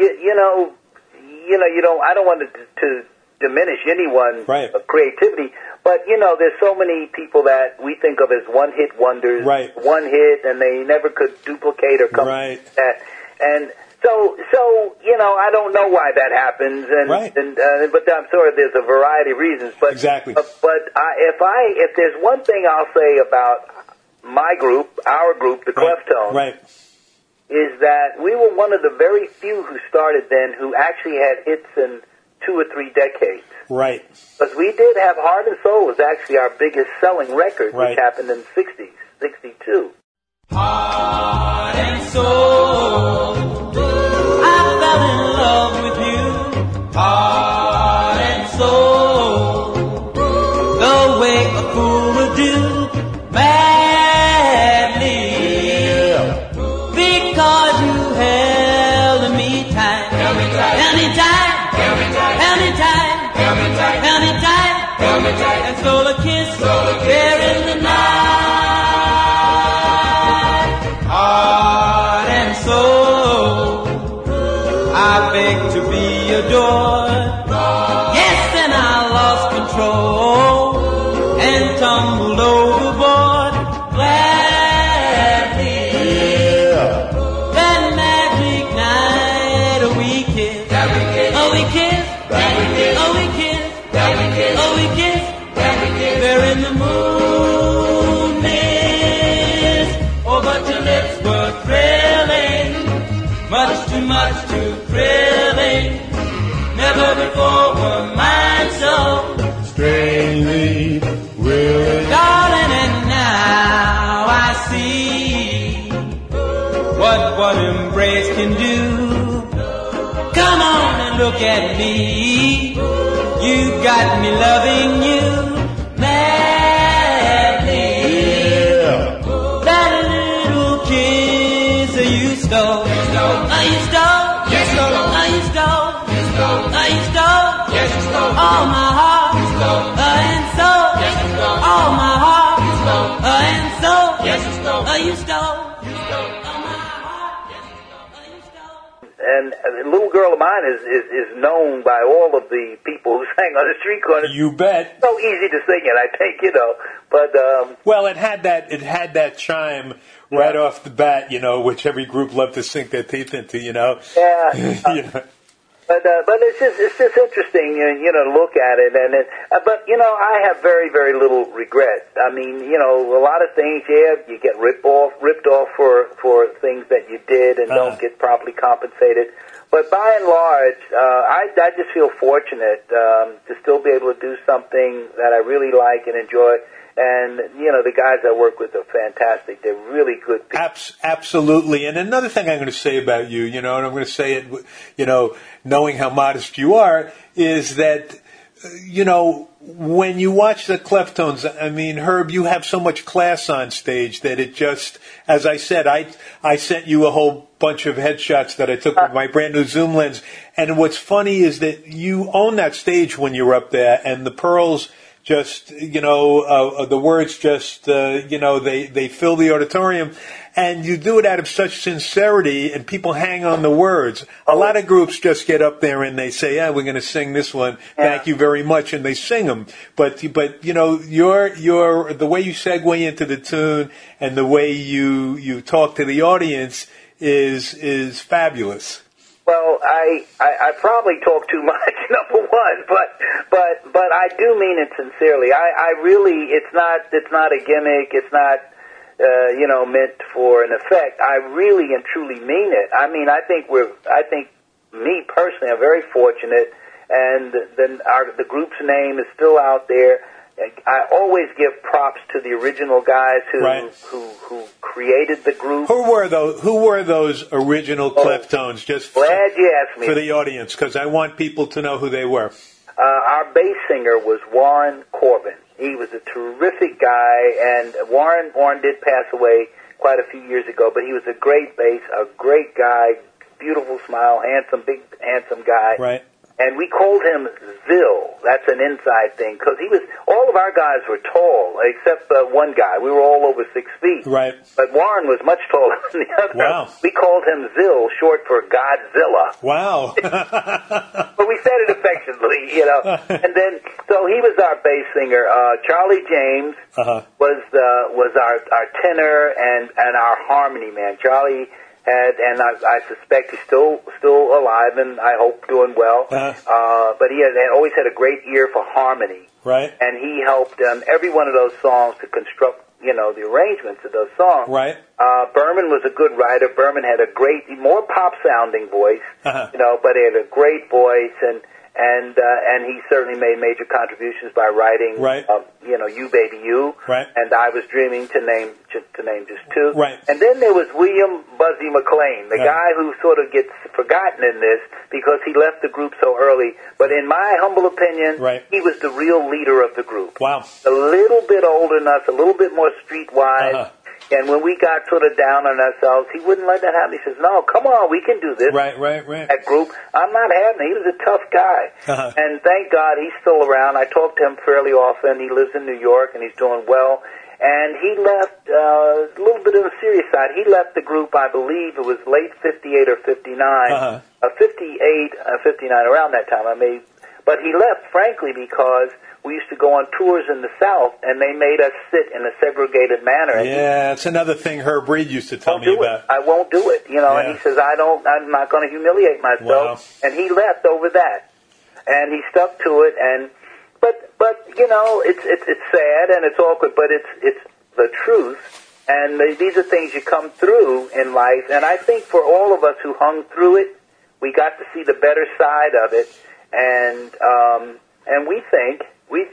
I don't want to diminish anyone's creativity, but there's so many people that we think of as one-hit wonders, one hit, and they never could duplicate or come to that. And so I don't know why that happens, but I'm sure there's a variety of reasons. But exactly. But if there's one thing I'll say about my group, our group, the Cleftones, is that we were one of the very few who started then who actually had hits in 2 or 3 decades. Right. Because we did have Heart and Soul was actually our biggest selling record, which happened in the 60s, 62. Heart and soul, I fell in love with you. Heart and soul, the way a fool would do. And stole a kiss there in the night. Heart and soul, I beg to be adored. Yes, and I lost control and tumbled overboard gladly. That magic night we kissed. Oh, we kissed. Oh, we kissed. Oh, we kissed. There in the moon mist. Oh, but your lips were thrilling, much too thrilling. Never before were mine so strangely willing. Darling, and now I see what embrace can do. Come on and look at me. You got me loving you. Stole. Oh, you stole. Yes, you stole. Oh, you stole. You stole. Oh, you stole. Yes, you stole. Oh, my heart. You stole. And soul. Yes, you stole. Oh, my heart. You stole. And soul. Yes, you stole. Oh, you stole. You stole. Oh, my heart. Yes, you stole. Oh, you stole. And a little girl of mine is known by all of the people who sang on the street corner. You bet. So easy to sing it, I think, But well, it had that chime right off the bat, which every group loved to sink their teeth into, Yeah. But it's just interesting, to look at it, but I have very, very little regret. I mean, a lot of things, you get ripped off for things that you did and don't get properly compensated. But by and large, I just feel fortunate to still be able to do something that I really like and enjoy. And, the guys I work with are fantastic. They're really good people. Absolutely. And another thing I'm going to say about you, and I'm going to say it, knowing how modest you are, is that, when you watch the Cleftones, I mean, Herb, you have so much class on stage that it just, as I said, I sent you a whole bunch of headshots that I took with my brand new zoom lens. And what's funny is that you own that stage when you're up there, and the pearls just, the words just, they fill the auditorium. And you do it out of such sincerity, and people hang on the words. A lot of groups just get up there and they say, "Yeah, we're going to sing this one. Thank you very much," and they sing them. But your the way you segue into the tune and the way you talk to the audience is fabulous. Well, I probably talk too much, number one, but I do mean it sincerely. I really, it's not a gimmick. It's not. Meant for an effect. I really and truly mean it. I mean, I think me personally, I'm very fortunate, and then the group's name is still out there. I always give props to the original guys who created the group. Who were those original Cleftones? Just glad you asked me for the audience, because I want people to know who they were. Our bass singer was Warren Corbin. He was a terrific guy, and Warren did pass away quite a few years ago, but he was a great bass, a great guy, beautiful smile, big, handsome guy. Right. And we called him Zill. That's an inside thing, because all of our guys were tall, except one guy. We were all over 6 feet. Right. But Warren was much taller than the other. Wow. We called him Zill, short for Godzilla. Wow. But we said it affectionately, And then, so he was our bass singer. Charlie James was our tenor and our harmony man. Charlie and I suspect he's still alive, and I hope doing well. But he had always had a great ear for harmony. Right. And he helped every one of those songs to construct, the arrangements of those songs. Right. Berman was a good writer. Berman had a more pop-sounding voice, but he had a great voice, and he certainly made major contributions by writing, You Baby You, and I Was Dreaming, to name just two. Right. And then there was William Buzzy McLean, the guy who sort of gets forgotten in this because he left the group so early. But in my humble opinion, he was the real leader of the group. Wow. A little bit older than us, a little bit more streetwise. And when we got sort of down on ourselves, he wouldn't let that happen. He says, "No, come on, we can do this." Right. That group, I'm not having it. He was a tough guy. And thank God he's still around. I talk to him fairly often. He lives in New York, and he's doing well. And he left, a little bit on the serious side, he left the group, I believe it was late 58 or 59. 58, 59, around that time. But he left, frankly, because we used to go on tours in the South, and they made us sit in a segregated manner. Yeah, that's another thing Herb Reed used to tell me about. I won't do it, And he says, I'm not going to humiliate myself. Wow. And he left over that. And he stuck to it, but it's sad and it's awkward, but it's the truth. And these are things you come through in life. And I think for all of us who hung through it, we got to see the better side of it. And we think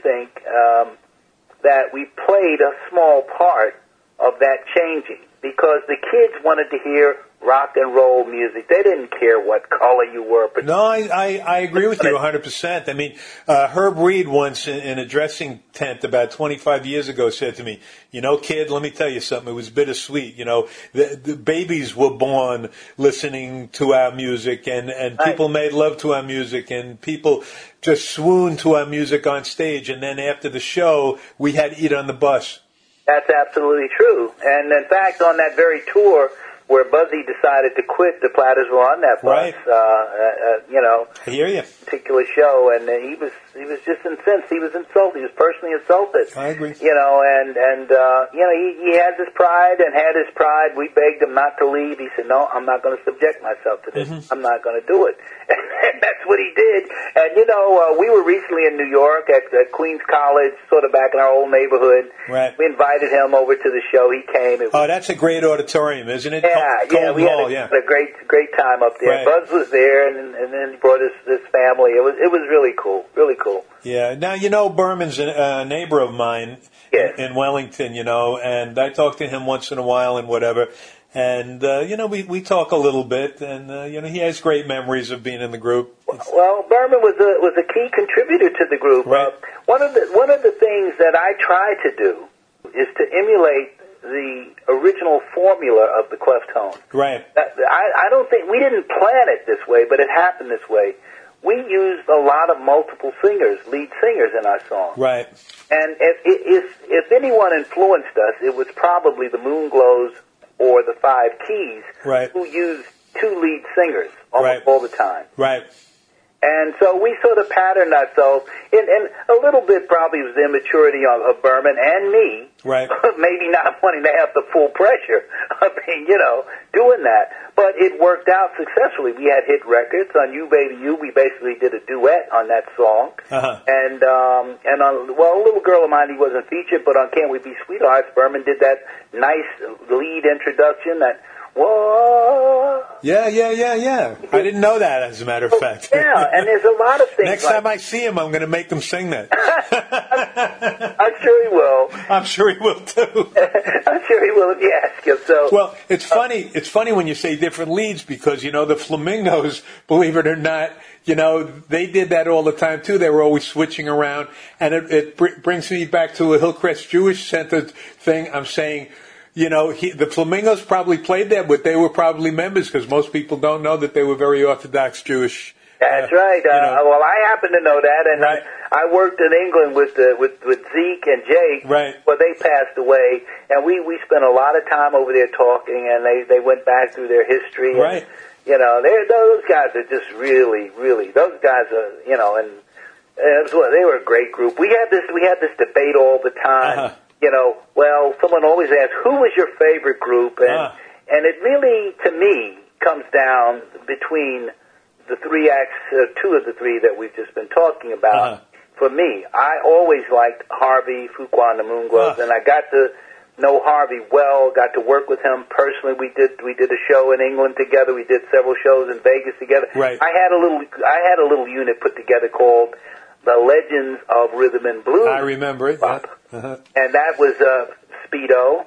that we played a small part of that changing, because the kids wanted to hear rock and roll music. They didn't care what color you were. No, I agree with you 100%. I mean, Herb Reed once in a dressing tent about 25 years ago said to me, "Kid, let me tell you something. It was bittersweet. The babies were born listening to our music, and people made love to our music, and people just swooned to our music on stage. And then after the show, we had to eat on the bus." That's absolutely true. And in fact, on that very tour where Buzzy decided to quit, the Platters were on that bus. I hear you. Particular show, and he was just incensed. He was insulted. He was personally insulted. I agree. He has his pride and had his pride. We begged him not to leave. He said, "No, I'm not going to subject myself to this. I'm not going to do it." And that's what he did. And we were recently in New York at Queens College, sort of back in our old neighborhood. Right. We invited him over to the show. He came. That's a great auditorium, isn't it? Yeah, we had a great time up there. Right. Buzz was there, and then he brought his family. It was really cool, really cool. Yeah. Now Berman's a neighbor of mine in Wellington, and I talk to him once in a while and whatever. And, we talk a little bit, and, he has great memories of being in the group. Well, Berman was a key contributor to the group. Right. One of the things that I try to do is to emulate the original formula of the clef tone. Right. I don't think, we didn't plan it this way, but it happened this way. We used a lot of multiple singers, lead singers in our song. Right. And if anyone influenced us, it was probably the Moonglows or the Five Keys, right, who used two lead singers almost all the time. Right. And so we sort of patterned ourselves, and a little bit probably was the immaturity of Berman and me, right, maybe not wanting to have the full pressure of being, doing that. But it worked out successfully. We had hit records on You Baby You. We basically did a duet on that song. Uh-huh. And on, A Little Girl of Mine, he wasn't featured, but on Can't We Be Sweethearts, Berman did that nice lead introduction that, whoa. Yeah. I didn't know that, as a matter of fact. Yeah, and there's a lot of things. Next time I see him, I'm going to make him sing that. I'm sure he will. I'm sure he will, too. I'm sure he will if you ask him. So, well, it's funny. It's funny when you say different leads, because, the Flamingos, believe it or not, they did that all the time, too. They were always switching around. And it brings me back to a Hillcrest Jewish Center thing. I'm saying, the Flamingos probably played there, but they were probably members, because most people don't know that they were very Orthodox Jewish. That's right. Well, I happen to know that, and right. I worked in England with Zeke and Jake. Right. Well, they passed away, and we spent a lot of time over there talking, and they went back through their history. Right. And, those guys are just really, really. Those guys are, and they were a great group. We had this debate all the time. Uh-huh. Well, someone always asks, who was your favorite group? And it really, to me, comes down between the three acts, two of the three that we've just been talking about. Uh-huh. For me, I always liked Harvey, Fuqua, and the Moonglows, and I got to know Harvey well, got to work with him personally. We did a show in England together. We did several shows in Vegas together. Right. I had a little unit put together called The Legends of Rhythm and Blues. I remember it. Yeah. Uh-huh. And that was Speedo,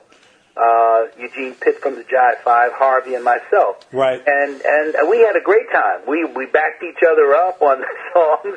Eugene Pitt from the Jive Five, Harvey, and myself. Right. And we had a great time. We backed each other up on the songs,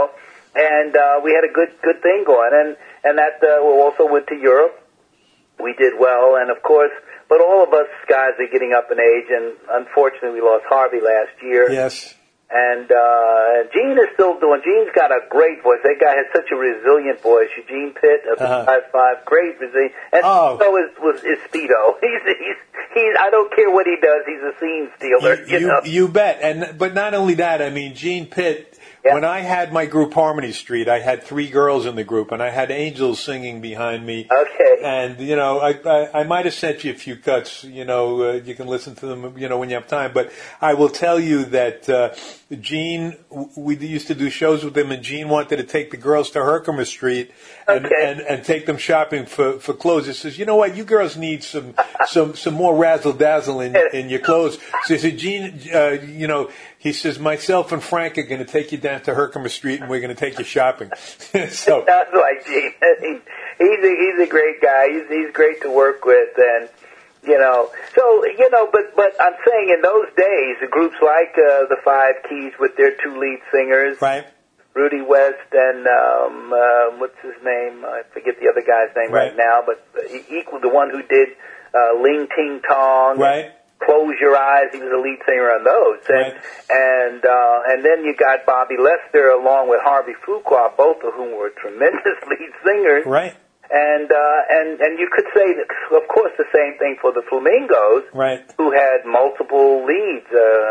and we had a good thing going. And that we also went to Europe. We did well, and of course, but all of us guys are getting up in age, and unfortunately, we lost Harvey last year. Yes. And Gene is still doing. Gene's got a great voice. That guy has such a resilient voice. Eugene Pitt of the Jive 5, great resilient. And so is Speedo. He's. I don't care what he does. He's a scene stealer. You bet. But not only that. I mean, Gene Pitt. Yeah. When I had my group Harmony Street, I had 3 girls in the group, and I had angels singing behind me. Okay. And, I might have sent you a few cuts, you can listen to them, when you have time. But I will tell you that Gene, we used to do shows with him, and Gene wanted to take the girls to Herkimer Street and take them shopping for clothes. He says, you know what, you girls need some more razzle-dazzle in your clothes. So he said, Gene, he says, myself and Frank are going to take you down to Herkimer Street, and we're going to take you shopping. So it sounds like Gene. He's a great guy. He's great to work with, and but I'm saying in those days, the groups like the Five Keys with their 2 lead singers, right, Rudy West and what's his name? I forget the other guy's name right now, but equal the one who did Ling Ting Tong. Right. Close Your Eyes. He was the lead singer on those, and then you got Bobby Lester along with Harvey Fuqua, both of whom were tremendous lead singers. Right. And you could say, that, of course, the same thing for the Flamingos, right, who had multiple leads,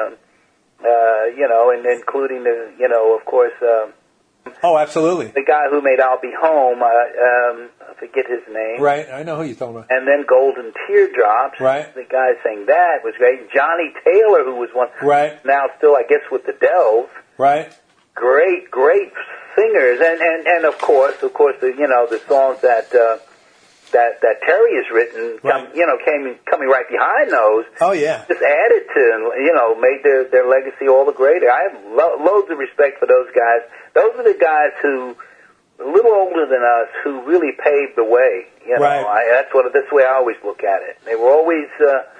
and including of course. Oh, absolutely. The guy who made I'll Be Home, I forget his name. Right, I know who you're talking about. And then Golden Teardrops. Right. The guy sang that was great. Johnny Taylor, who was one. Right. Now still, I guess, with the Dells. Right. Great singers. And of course, the songs that Terry has written, coming right behind those. Oh, yeah. Just added to, made their legacy all the greater. I have loads of respect for those guys. Those are the guys who, a little older than us, who really paved the way. Right. That's the way I always look at it. They were always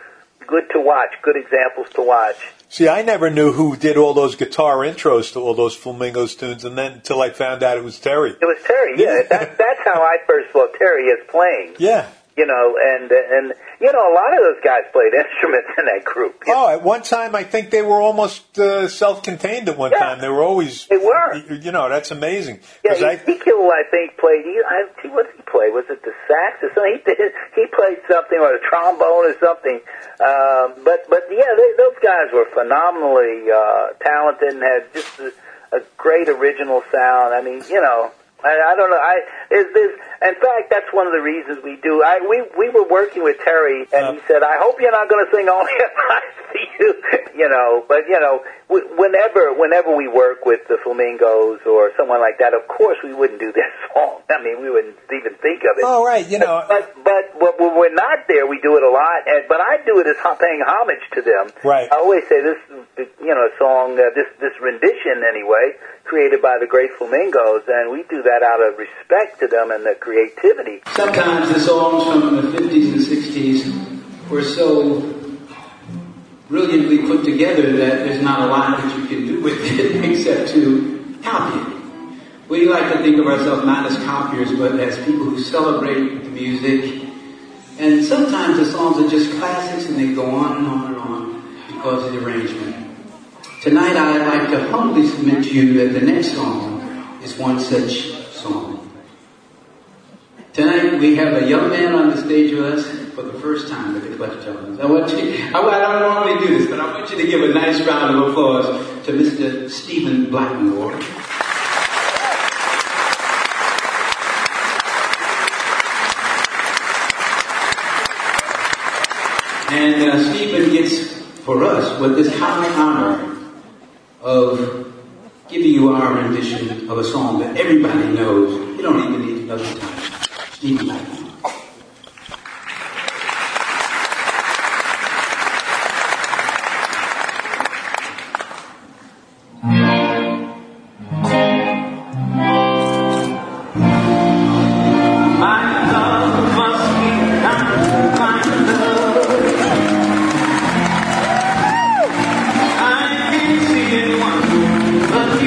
good to watch, good examples to watch. See, I never knew who did all those guitar intros to all those Flamingos tunes, and then until I found out it was Terry. It was Terry, yeah. That's how I first saw Terry as playing. Yeah. You know, and you know, a lot of those guys played instruments in that group. Oh, at one time, I think they were almost self-contained at one time. They were always... They were. You know, that's amazing. Yeah, Ezekiel, I think, played... what did he play? Was it the sax or something? He played something, or a trombone or something. But yeah, those guys were phenomenally talented and had just a great original sound. I mean, you know... I don't know. In fact, that's one of the reasons we do. We were working with Terry, and he said, "I hope you're not going to sing only if I see you." You know, but you know, whenever we work with the Flamingos or someone like that, of course we wouldn't do their song. I mean, we wouldn't even think of it. Oh, right. You know, but when we're not there, we do it a lot. But I do it as paying homage to them. Right. I always say this, you know, song, this rendition anyway, created by the great Flamingos, and we do that out of respect to them and their creativity. Sometimes the songs from the 50s and 60s were so brilliantly put together that there's not a lot that you can do with it except to copy it. We like to think of ourselves not as copiers, but as people who celebrate the music. And sometimes the songs are just classics and they go on and on and on because of the arrangement. Tonight I'd like to humbly submit to you that the next song is one such song. Tonight we have a young man on the stage with us for the first time with the Clef Tones. I don't normally do this, but I want you to give a nice round of applause to Mr. Stephen Blackmore. And Stephen gets, for us, what this high honor of giving you our rendition of a song that everybody knows. You don't even need to know the title. Stephen Blackmore.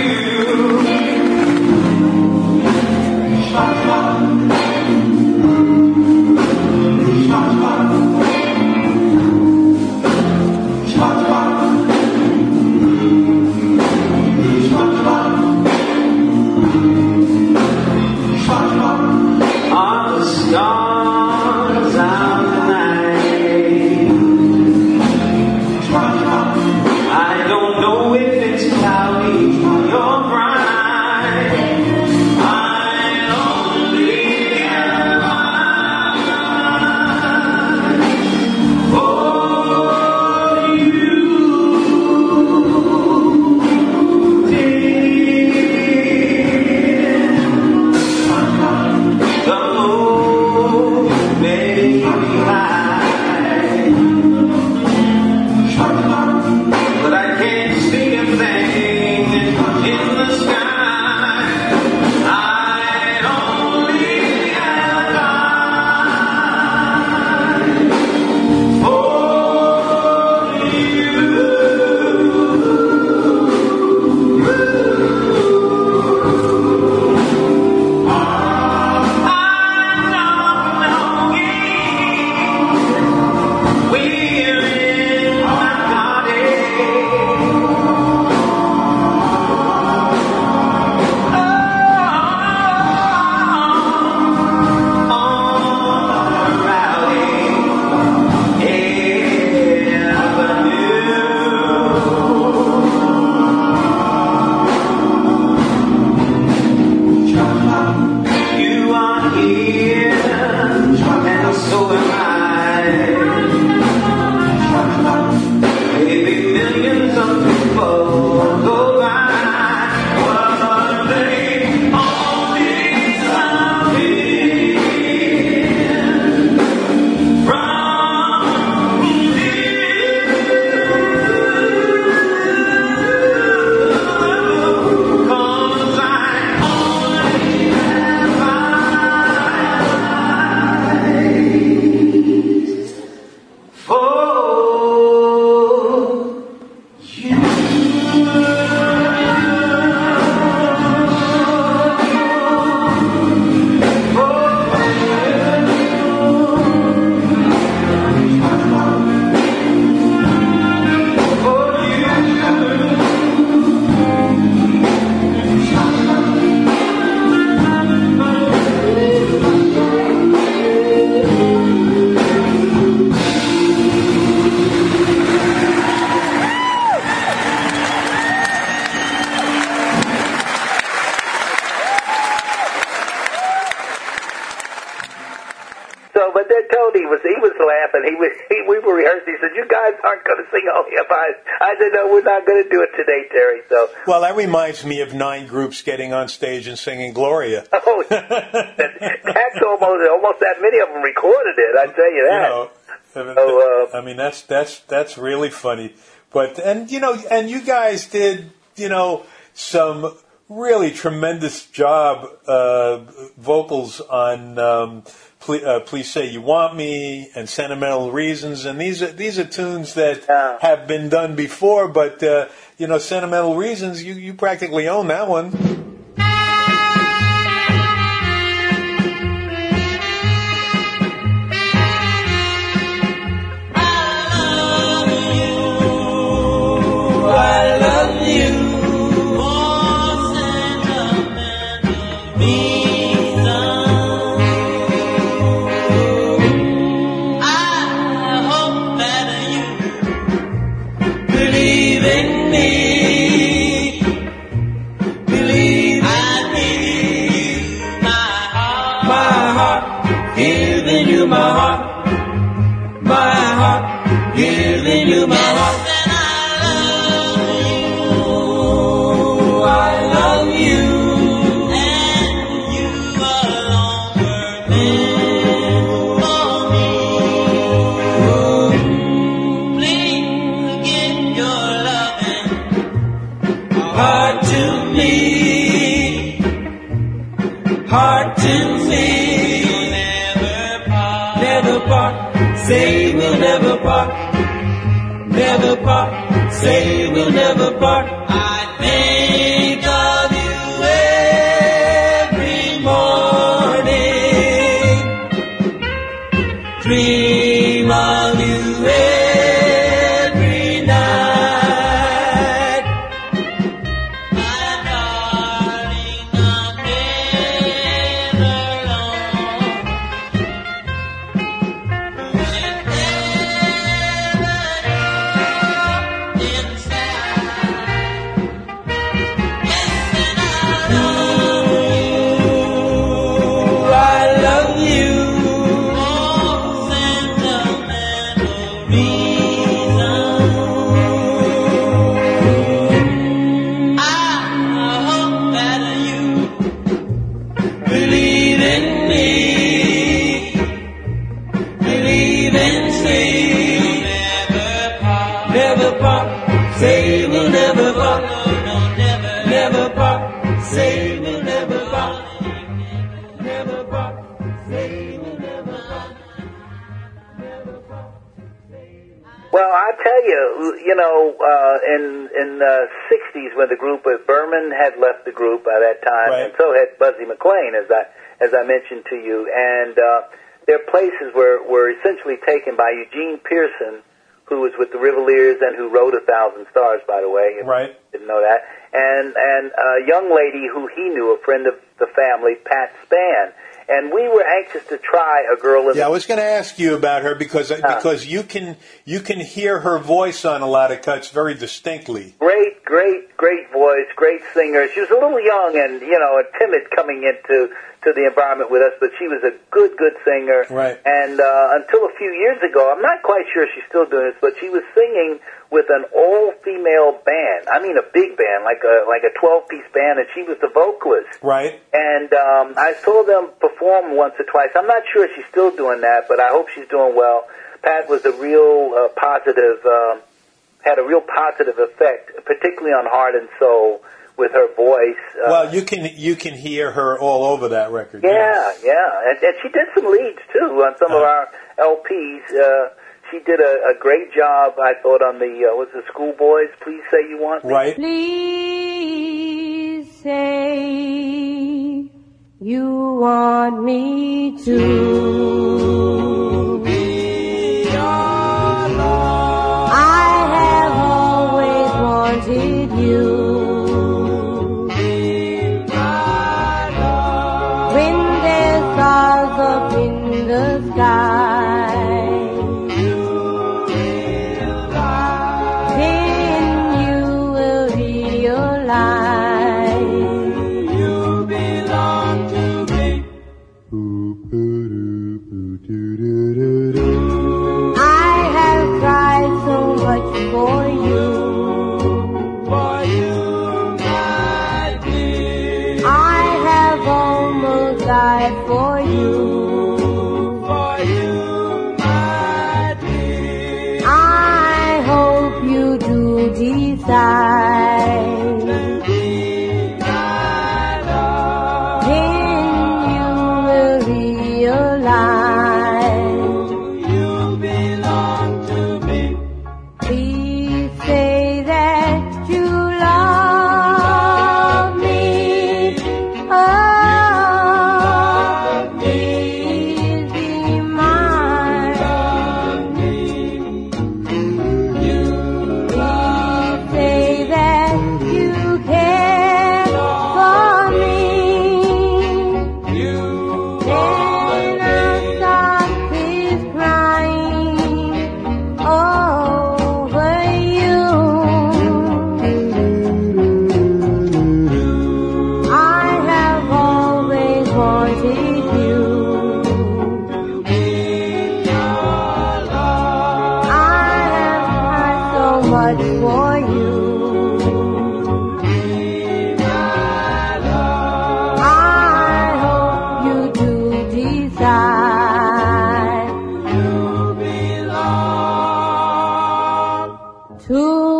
Thank you. but then Tony was laughing. We were rehearsing. He said, "You guys aren't going to sing all the Eyes." I said, "No, we're not going to do it today, Terry." So, well, that reminds me of 9 groups getting on stage and singing Gloria. oh, that's almost that many of them recorded it. I tell you that. I mean, that's really funny. But and you guys did some really tremendous job vocals on Please Say You Want Me and Sentimental Reasons, and these are tunes that have been done before, but Sentimental Reasons, you practically own that one. I love you. Say we'll never part, never part. Say we'll never part. I think of you every morning, dream of you every night. My darling, I'm never alone. Say we'll never part, never part. Say we'll never part, never part. Say we'll never part, never part. Well, I tell you, in the 60s when the group of Berman had left the group by that time, right. and so had Buzzy McLean, as I mentioned to you, and their places were essentially taken by Eugene Pearson, who was with the Rivaliers and who wrote 1,000 Stars, by the way. Right. Didn't know that. And a young lady who he knew, a friend of the family, Pat Spann. And we were anxious to try A Girl in I was going to ask you about her because you can hear her voice on a lot of cuts very distinctly. Great voice, great singer. She was a little young and, timid coming into the environment with us, but she was a good singer. Right. And until a few years ago, I'm not quite sure she's still doing this, but she was singing with an all-female band. I mean, a big band, like a 12-piece band, and she was the vocalist. Right. And I saw them perform once or twice. I'm not sure she's still doing that, but I hope she's doing well. Pat was a real had a real positive effect, particularly on Heart and Soul, with her voice. Well, you can hear her all over that record. Yeah. And she did some leads, too, on some of our LPs. She did a great job, I thought, on the Schoolboys, Please Say You Want Me. Right. Please say you want me to be your love. I have always wanted you. When there's stars up in the sky, then you will realize you belong to me. I have tried so much for you. I have almost died for you. I hope you do decide. Then you will realize please say that you love me. Oh, please be mine. Say that you care for me. Then I'll stop this crying over you. I have always wanted you. I have tried so much for you. I hope you do decide to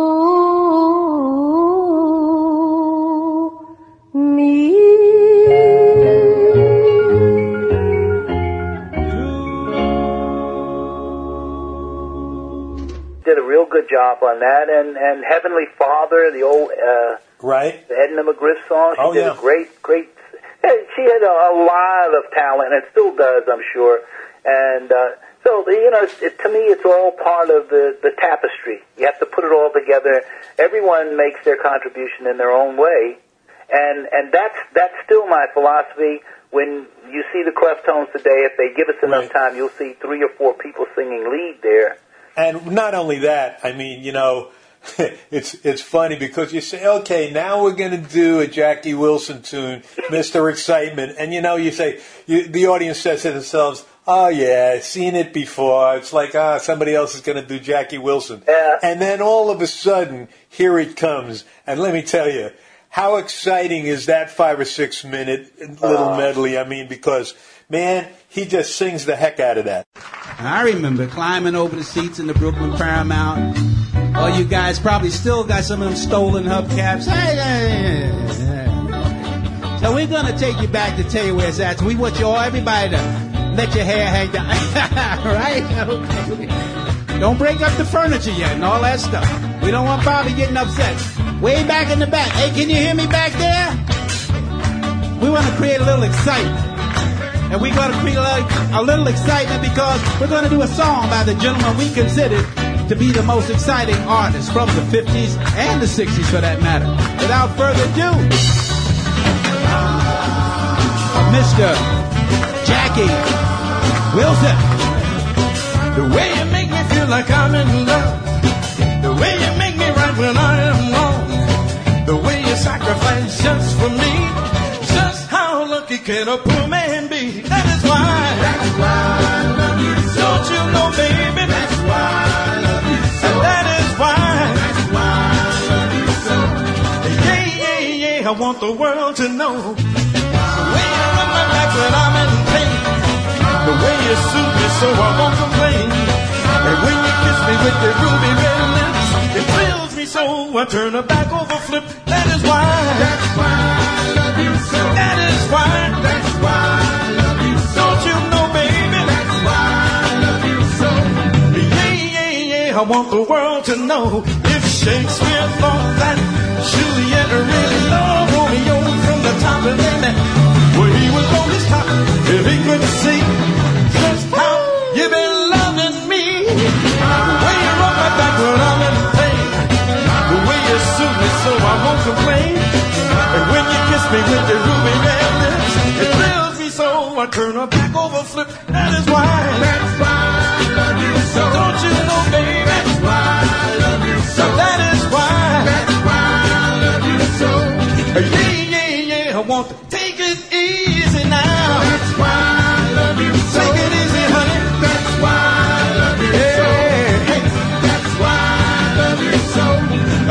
me. Did a real good job on that, and Heavenly Father, the old Right? the Edna McGriff song. She Oh, did yeah. a great. She had a lot of talent, and still does, I'm sure. And so, to me, it's all part of the tapestry. You have to put it all together. Everyone makes their contribution in their own way, and that's still my philosophy. When you see the Clef Tones today, if they give us enough Right. time, you'll see 3 or 4 people singing lead there. And not only that, I mean, it's funny because you say, okay, now we're going to do a Jackie Wilson tune, Mr. Excitement. And, you say, the audience says to themselves, oh, yeah, I've seen it before. It's like, somebody else is going to do Jackie Wilson. Yeah. And then all of a sudden, here it comes. And let me tell you, how exciting is that 5 or 6 minute little medley? I mean, because, man, he just sings the heck out of that. I remember climbing over the seats in the Brooklyn Paramount. Oh, you guys probably still got some of them stolen hubcaps. Hey. So we're going to take you back to tell you where it's at. So we want everybody to let your hair hang down. Right? Okay. Don't break up the furniture yet and all that stuff. We don't want Bobby getting upset. Way back in the back. Hey, can you hear me back there? We want to create a little excitement. And we're going to create a little excitement because we're going to do a song by the gentleman we consider to be the most exciting artist from the 50s and the 60s for that matter. Without further ado, Mr. Jackie Wilson. The way you make me feel like I'm in love. The way you make me right when I am wrong. The way you sacrifice just for me. Just how lucky can a poor man be? That is why I love you so. Don't you know, baby? That's why I love you so. And that is why I love you so. Yeah, I want the world to know. The way you rub my back when I'm in pain. The way you soothe me so I won't complain. And when you kiss me with your ruby red lips, it thrills me so I turn her back over flip. That is why I love you so. That is why I love you so. Don't you know, baby? That's why I love you so. Yeah, I want the world to know. If Shakespeare thought that Juliet really loved Romeo from the top of their neck, well, he was on his top if he could see just how you've been loving me. The way you rub my back when I'm in pain. The way you soothe me so I won't complain. And when you kiss me with your ruby red lips, it thrills me so I turn her back over flip. That is why I love you so. Don't you know, baby? That's why I love you so. That is why I love you so. Yeah, I want to take it easy now. That's why I love you so. Take it easy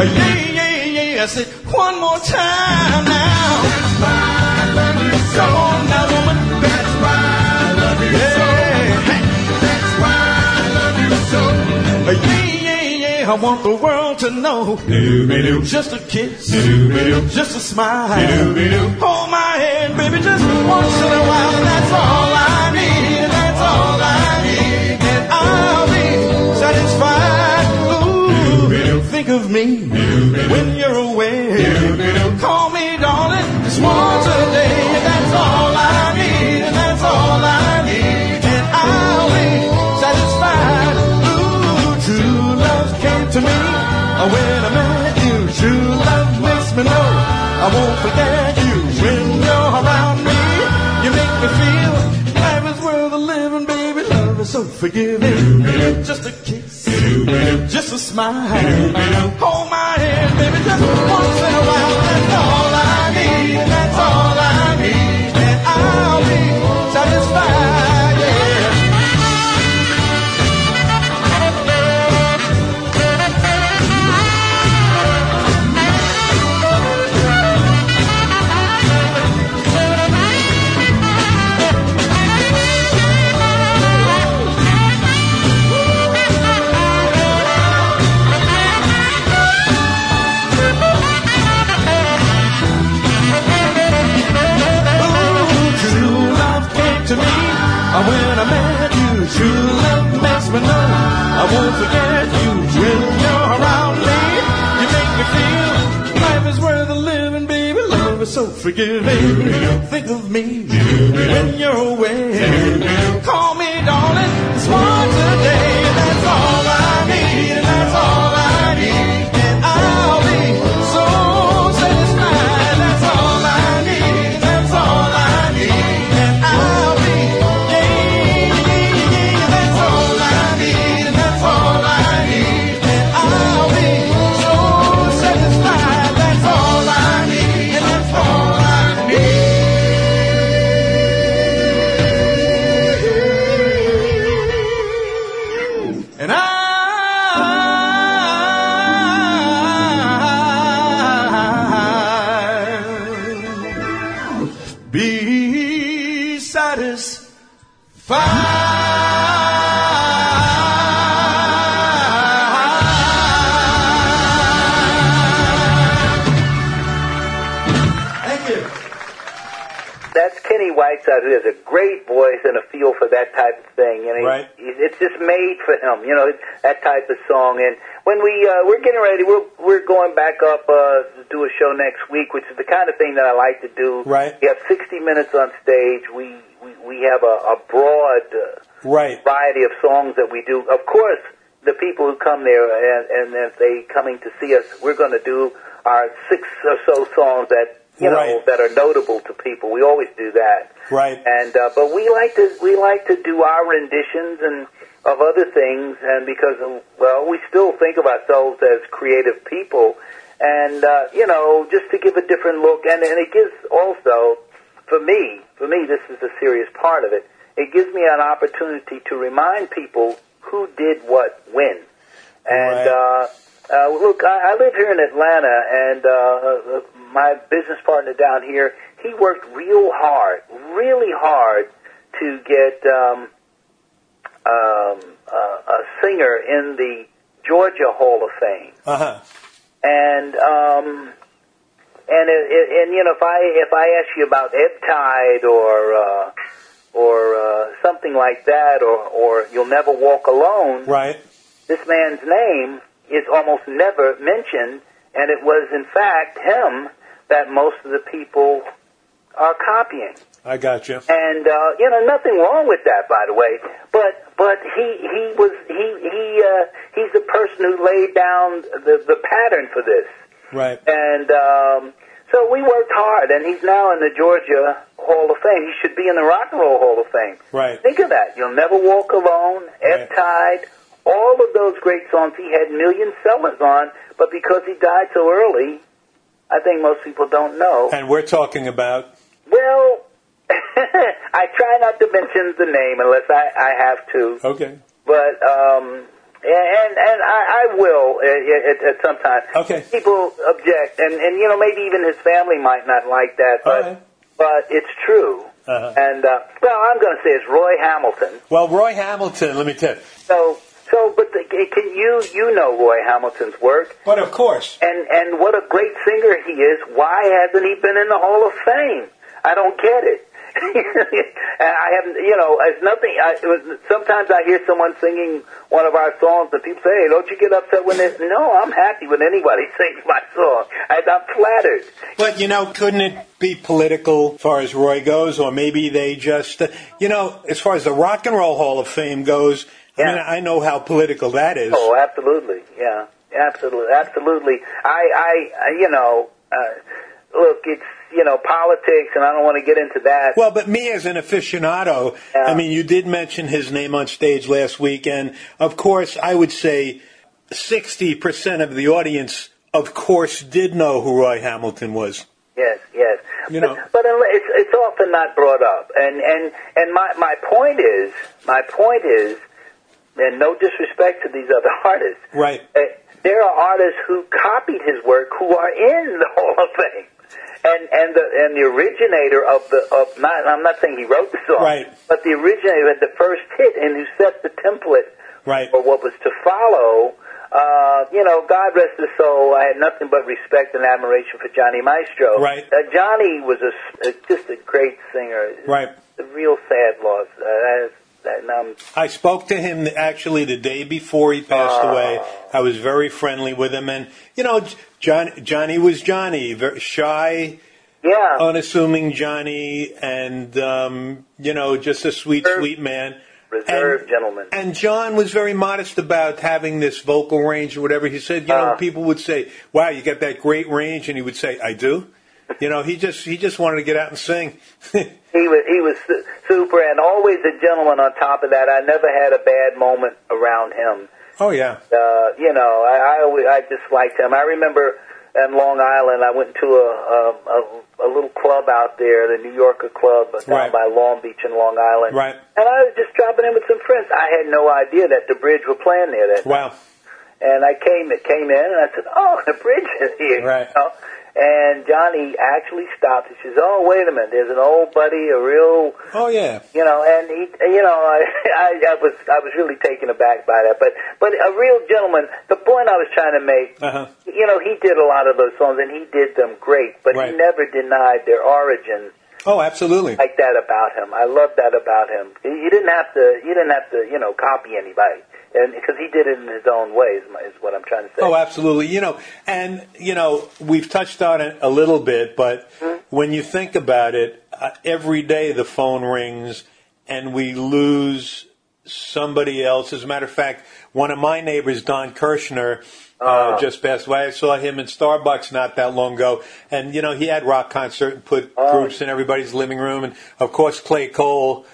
Yeah. I said, one more time now. That's why I love you so. Come on now, woman. That's why I love you so. That's why I love you so. Yeah. I want the world to know. Just a kiss. Just a smile. Hold my hand, baby, just once in a while. And that's all I need. And that's all I need. And I'll be satisfied. Ooh, think of me when you're away. Call me, darling, just once a day. And that's all I need. And that's all I need. And I'll be satisfied. Ooh, true love came to me when I met you. True love makes me know I won't forget you. When you're around me, you make me feel life is worth the living, baby. Love is so forgiving. Just a kiss, just a smile. Hold my hand, baby, just once in a while. That's all I need, and that's all I need. And I'll be satisfied, yeah. When I met you, true love makes me know I won't forget you. When you're around me, you make me feel life is worth the living, baby. Love is so forgiving. Think of me when you're away. Call me, darling, it's once a day. And that's all I need, and that's all I need. And I'll be so satisfied. That's all I need, and that's all I need. And I'll be Whiteside, who has a great voice and a feel for that type of thing, and it's just made for him, you know, that type of song. And when we're getting ready, we're going back up to do a show next week, which is the kind of thing that I like to do. Right. We have 60 minutes on stage. We have a broad variety of songs that we do. Of course, the people who come there and if they coming to see us, we're going to do our 6 or so songs that that are notable to people. We always do that. Right. And but we like to do our renditions and of other things, and because we still think of ourselves as creative people, and just to give a different look, and it gives also for me this is a serious part of it. It gives me an opportunity to remind people who did what when. And look, I live here in Atlanta, and my business partner down here, he worked really hard to get a singer in the Georgia Hall of Fame. Uh-huh. And if I ask you about Ebb Tide or something like that, or You'll Never Walk Alone, this man's name is almost never mentioned, and it was in fact him that most of the people are copying. I got you. And nothing wrong with that, by the way. But he's the person who laid down the pattern for this. Right. And so we worked hard, and he's now in the Georgia Hall of Fame. He should be in the Rock and Roll Hall of Fame. Right. Think of that. You'll Never Walk Alone, Ebb Tide, all of those great songs he had million sellers on, but because he died so early, I think most people don't know. And we're talking about? Well, I try not to mention the name unless I have to. Okay. But And I will at some time. Okay. People object, and maybe even his family might not like that, but it's true. Uh-huh. And I'm going to say it's Roy Hamilton. Well, Roy Hamilton, let me tell you. Can you know Roy Hamilton's work? But of course. And what a great singer he is. Why hasn't he been in the Hall of Fame? I don't get it. I haven't, it's nothing. Sometimes I hear someone singing one of our songs, and people say, "Hey, don't you get upset when this?" No, I'm happy when anybody sings my song. I'm flattered. But couldn't it be political as far as Roy goes, or maybe they just, as far as the Rock and Roll Hall of Fame goes? Yeah. I mean, I know how political that is. Oh, absolutely. Yeah, absolutely. Look, it's, politics, and I don't want to get into that. Well, but me as an aficionado, I mean, you did mention his name on stage last week, and of course, I would say 60% of the audience, of course, did know who Roy Hamilton was. Yes. But it's often not brought up, and my point is, and no disrespect to these other artists, right? There are artists who copied his work who are in the Hall of Fame. And the originator I'm not saying he wrote the song, right, but the originator had the first hit and who set the template for what was to follow. God rest his soul. I had nothing but respect and admiration for Johnny Maestro. Right. Johnny was just a great singer. Right. A real sad loss. I spoke to him actually the day before he passed away. I was very friendly with him, and Johnny was Johnny, very shy, unassuming Johnny, and just a sweet man. Reserved gentleman. And John was very modest about having this vocal range or whatever. He said, people would say, "Wow, you got that great range," and he would say, "I do." He just wanted to get out and sing. He was super, and always a gentleman on top of that. I never had a bad moment around him. Oh, yeah. I just liked him. I remember in Long Island, I went to a little club out there, the New Yorker Club, down by Long Beach in Long Island. Right. And I was just dropping in with some friends. I had no idea that the Bridge were playing there that night. And I came in, and I said, "Oh, the Bridge is here." Right. And Johnny actually stopped. He says, "Oh, wait a minute. There's an old buddy, a real." Oh yeah. And he, I was really taken aback by that. But a real gentleman. The point I was trying to make, he did a lot of those songs, and he did them great. But he never denied their origin. Oh, absolutely. Like that about him. I love that about him. He didn't have to, copy anybody. And because he did it in his own way is what I'm trying to say. Oh, absolutely. We've touched on it a little bit, but when you think about it, every day the phone rings and we lose somebody else. As a matter of fact, one of my neighbors, Don Kirshner, just passed away. I saw him in Starbucks not that long ago. And, he had rock concert and put groups in everybody's living room. And, of course, Clay Cole,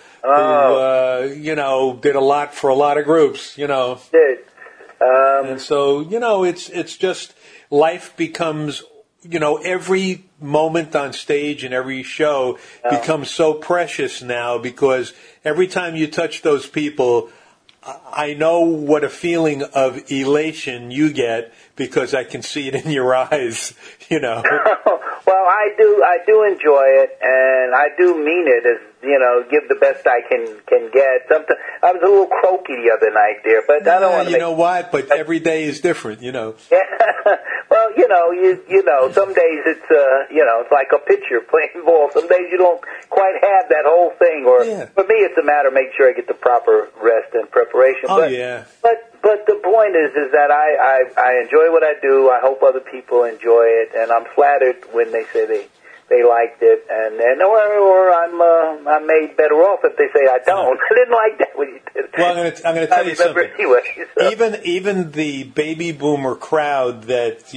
who, did a lot for a lot of groups, Did. And so, it's just life becomes, every moment on stage and every show becomes so precious now because every time you touch those people, I know what a feeling of elation you get because I can see it in your eyes, Well, I do enjoy it, and I do mean it as, give the best I can get. Sometimes I was a little croaky the other night there, but I don't want to. You know what? But every day is different, Yeah. Well, some days it's it's like a pitcher playing ball. Some days you don't quite have that whole thing. Or for me, it's a matter of making sure I get the proper rest and preparation. Oh, yeah. But the point is that I enjoy what I do. I hope other people enjoy it, and I'm flattered when they say they liked it, or I'm made better off if they say I don't. I didn't like that when you did it. Well, I'm going to tell you something. Anyway, so. Even the baby boomer crowd that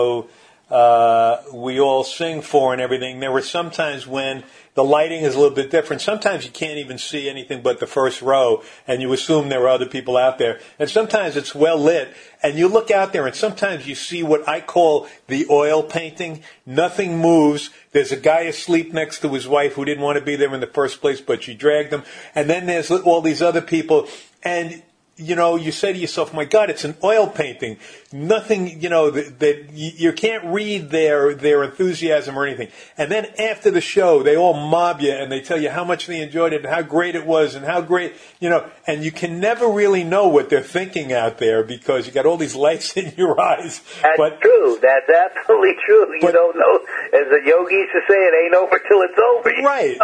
we all sing for and everything. There were some times when the lighting is a little bit different. Sometimes you can't even see anything but the first row, and you assume there are other people out there. And sometimes it's well lit, and you look out there, and sometimes you see what I call the oil painting. Nothing moves. There's a guy asleep next to his wife who didn't want to be there in the first place, but she dragged him. And then there's all these other people, and you say to yourself, my God, it's an oil painting. Nothing, that you can't read their enthusiasm or anything. And then after the show, they all mob you and they tell you how much they enjoyed it and how great it was and how great, and you can never really know what they're thinking out there because you got all these lights in your eyes. That's true. That's absolutely true. You don't know. As the yogi used to say, it ain't over till it's over. Right.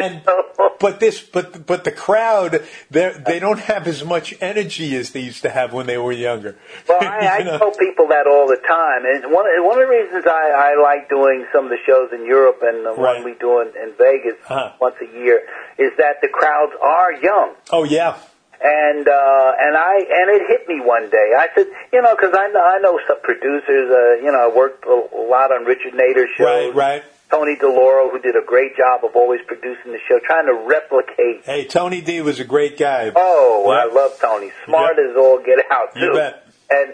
But the crowd, they don't have as much energy as they used to have when they were younger. Well, I tell people that all the time. And one of the reasons I like doing some of the shows in Europe and the one we do in Vegas once a year is that the crowds are young. Oh, yeah. And it hit me one day. I said, because I know some producers. I worked a lot on Richard Nader's shows. Right. Tony DeLauro, who did a great job of always producing the show, trying to replicate. Hey, Tony D was a great guy. Oh, I love Tony. Smart as all get out too. You bet.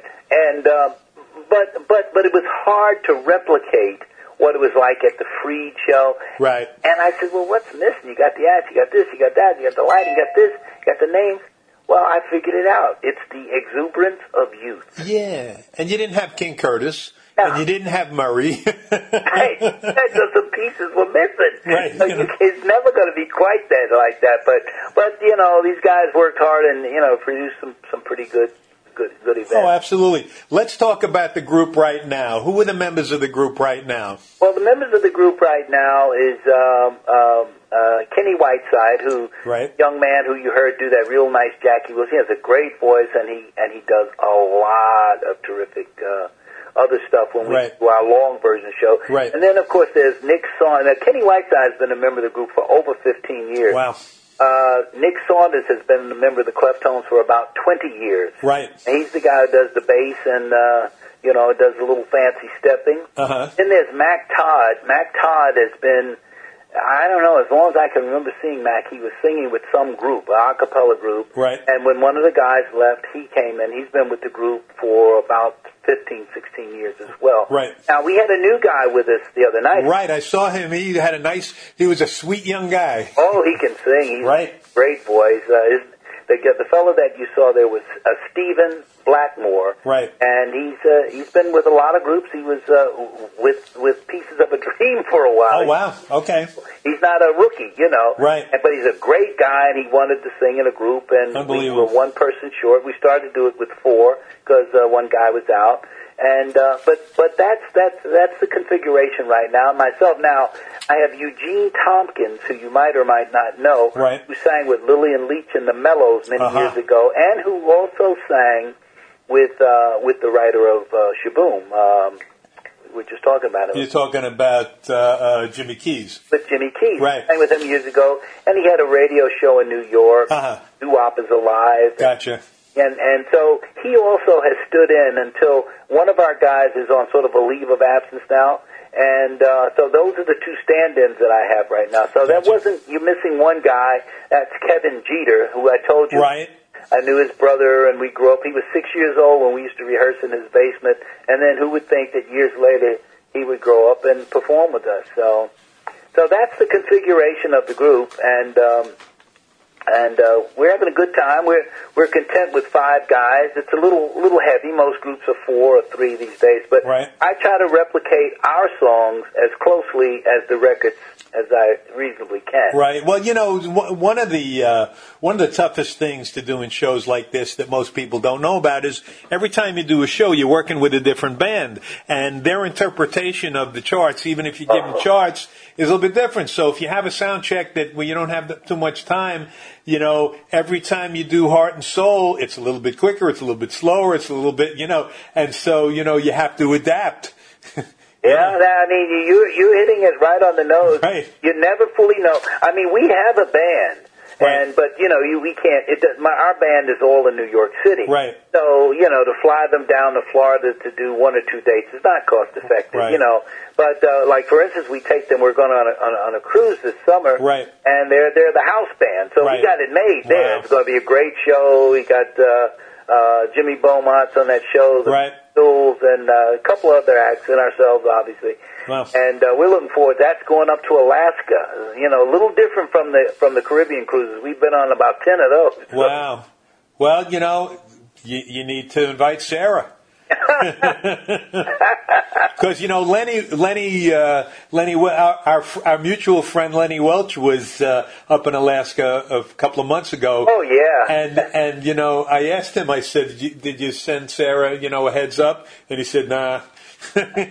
But it was hard to replicate what it was like at the Freed show. Right. And I said, well, what's missing? You got the ads, you got this, you got that, you got the lighting, you got this, you got the names. Well, I figured it out. It's the exuberance of youth. Yeah. And you didn't have King Curtis. No. And you didn't have Murray. Right. So some pieces were missing. Right. So it's never going to be quite that like that. But these guys worked hard and, produced some pretty good events. Oh, absolutely. Let's talk about the group right now. Who are the members of the group right now? Well, the members of the group right now is Kenny Whiteside, young man who you heard do that real nice Jackie Wilson. He has a great voice, and he does a lot of terrific other stuff when we do our long version show. Right. And then, of course, there's Nick Saunders. Now, Kenny Whiteside has been a member of the group for over 15 years. Wow. Nick Saunders has been a member of the Cleftones for about 20 years. Right. And he's the guy who does the bass and, does a little fancy stepping. Uh-huh. Then there's Mac Todd. Mac Todd has been, I don't know, as long as I can remember seeing Mac, he was singing with some group, an a cappella group. Right. And when one of the guys left, he came in. He's been with the group for about 15, 16 years as well. Right. Now, we had a new guy with us the other night. Right. I saw him. He was a sweet young guy. Oh, he can sing. He's right. a great voice. The fellow that you saw there was Stephen Blackmore. Right. And he's been with a lot of groups. He was with Pieces of a Dream for a while. Oh, wow. Okay. He's not a rookie, Right. But he's a great guy, and he wanted to sing in a group, and we were one person short. We started to do it with four because one guy was out. And but that's the configuration right now. Myself now, I have Eugene Tompkins, who you might or might not know, right, who sang with Lillian Leach in the Mellows many years ago, and who also sang with the writer of Shaboom. We're just talking about him. You're talking about Jimmy Keys. With Jimmy Keys. Right. Sang with him years ago, and he had a radio show in New York. Doo-Wop is Alive. Gotcha. And so he also has stood in until one of our guys is on sort of a leave of absence now. And so those are the two stand-ins that I have right now. So that wasn't, you're missing one guy. That's Kevin Jeter, who I told you. Right. I knew his brother, and we grew up. He was 6 years old when we used to rehearse in his basement. And then who would think that years later he would grow up and perform with us? So that's the configuration of the group, and we're having a good time. We're content with 5 guys. It's a little heavy. Most groups are 4 or 3 these days, but I try to replicate our songs as closely as the records as I reasonably can. Right. Well, one of the toughest things to do in shows like this that most people don't know about is every time you do a show, you're working with a different band, and their interpretation of the charts, even if you give them charts, is a little bit different. So if you have a sound check where you don't have too much time, every time you do Heart and Soul, it's a little bit quicker, it's a little bit slower, it's a little bit, and so, you have to adapt. Yeah, I mean, you're hitting it right on the nose. Right. You never fully know. I mean, we have a band, but we can't. Our band is all in New York City, right? So to fly them down to Florida to do 1 or 2 dates is not cost effective, right. But like for instance, we take them. We're going on a cruise this summer, right? And they're the house band, so we got it made there. Wow. It's going to be a great show. We got Jimmy Beaumont's on that show, right? And a couple other acts and ourselves, obviously. Wow. And we're looking forward. That's going up to Alaska. A little different from the Caribbean cruises. We've been on about 10 of those. Wow. Well, you know, you need to invite Sarah. Because, you know, Lenny, our mutual friend Lenny Welch was up in Alaska a couple of months ago. Oh, yeah. And you know, I asked him, I said, did you send Sarah, you know, a heads up? And he said, nah. Lenny's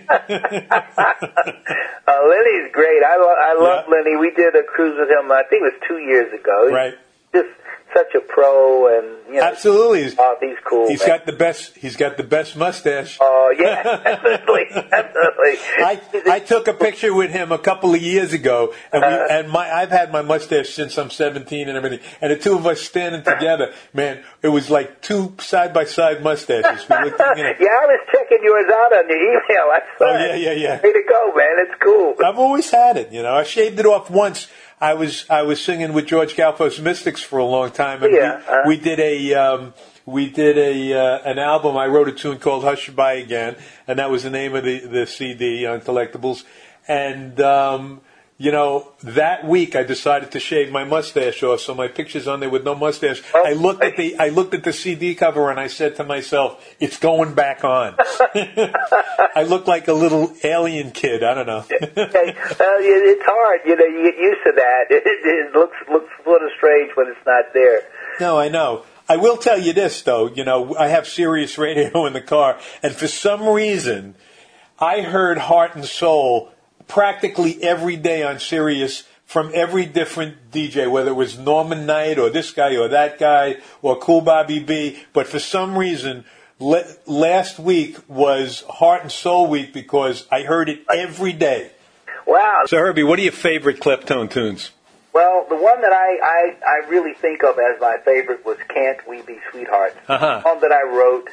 great. I love Lenny. We did a cruise with him, I think it was 2 years ago. Right. Just such a pro, and you know, absolutely. He's cool. He's got the best mustache. Oh yeah, absolutely. I took a picture with him a couple of years ago, and I've had my mustache since I'm 17 and everything. And the two of us standing together, man, it was like two side by side mustaches. We looked, you know. Yeah, I was checking yours out on your email. I saw it. Yeah. Way to go, man! It's cool. I've always had it, you know. I shaved it off once. I was singing with George Galfo's Mystics for a long time, and we did an album. I wrote a tune called "Hush By Again," and that was the name of the CD on Collectibles. And you know, that week I decided to shave my mustache off, so my picture's on there with no mustache. Oh, I looked at the CD cover and I said to myself, "It's going back on." I look like a little alien kid. I don't know. It's hard, you know. You get used to that. It looks sort of strange when it's not there. No, I know. I will tell you this, though. You know, I have Sirius Radio in the car, and for some reason, I heard Heart and Soul practically every day on Sirius from every different DJ, whether it was Norman Knight or this guy or that guy or Cool Bobby B. But for some reason, last week was Heart and Soul week because I heard it every day. Wow. So, Herbie, what are your favorite Kleptone tunes? Well, the one that I really think of as my favorite was "Can't We Be Sweethearts," Uh-huh. one that I wrote.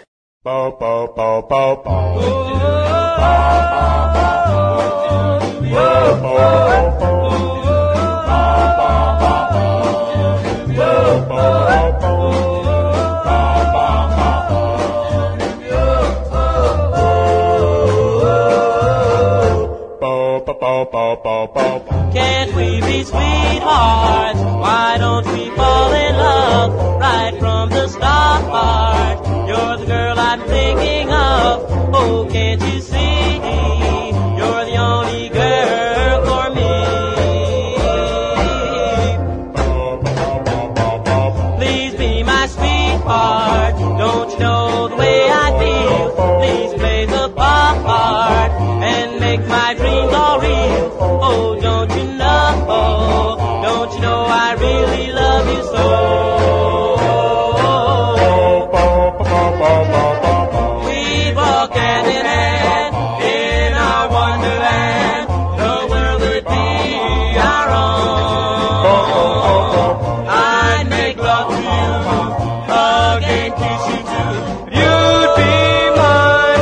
Can't we be sweethearts? Why don't we fall in love right from the start? You're the girl I'm thinking of. Oh, can't you see? You're the only girl for me. Please be my sweetheart. Don't you know the way I feel? Please play the part and make my dreams all real. Oh, don't you know I really love you so? We walk hand in hand in our wonderland. The world would be our own. I'd make love to you, hug and kiss you too. You'd be mine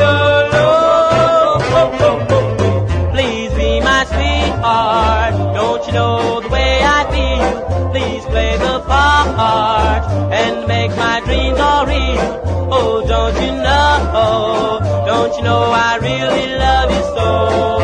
alone. Please be my sweetheart. Don't you know the way I feel? Please play the part and make my dreams all real. Oh, don't you know I really love you so?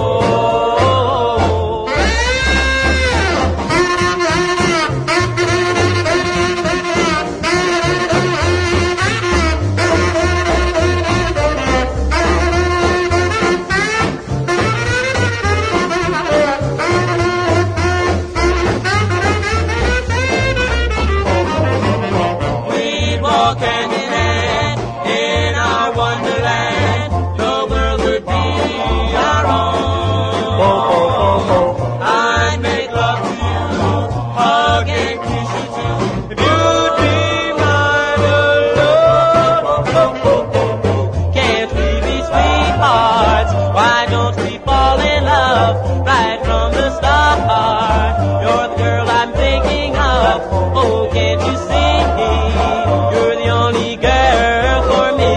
We'd walk hand in hand in our wonderland. The world would be our own. I'd make love to you, hug and kiss you too. If you'd be mine alone. Can't we be sweethearts? Why don't we fall in love right from the start? You're the girl I'm thinking of. Oh, can't you see? You're the only girl for me.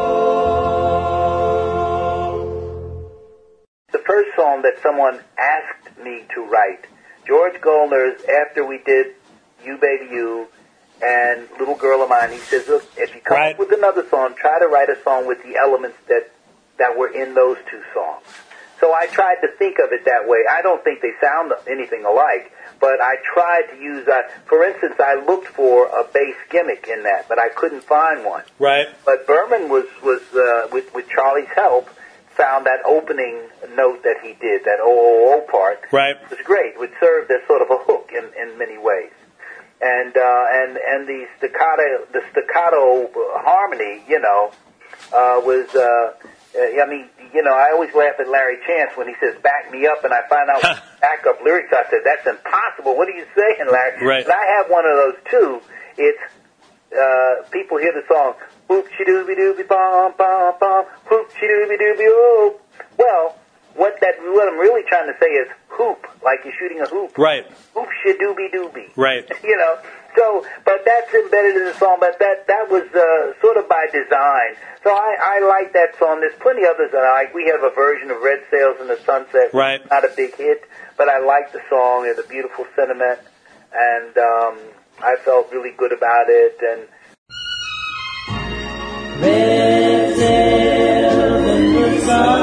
The first song that someone asked me to write. George Goldner's, after we did You Baby You and Little Girl of Mine, he says, look, if you come up with another song, try to write a song with the elements that were in those two songs. So I tried to think of it that way. I don't think they sound anything alike, but I tried to use, for instance, I looked for a bass gimmick in that, but I couldn't find one. Right. But Berman was with Charlie's help, found that opening note that he did, that O part. Right. It was great. It served as sort of a hook in many ways. And the staccato harmony, was, I mean, I always laugh at Larry Chance when he says, back me up, and I find out backup lyrics. I said, that's impossible. What are you saying, Larry? Right. And I have one of those, too. It's, people hear the song, hoop-she-dooby-dooby-bom-bom-bom, hoop-she-dooby-dooby-oh. Well, what I'm really trying to say is hoop, like you're shooting a hoop. Right. Hoop-she-dooby-dooby. Right. So, but that's embedded in the song, but that was sort of by design. So I like that song. There's plenty others that I like. We have a version of Red Sails in the Sunset. Right. Not a big hit, but I like the song. It's a beautiful sentiment, and I felt really good about it. And Red sails in the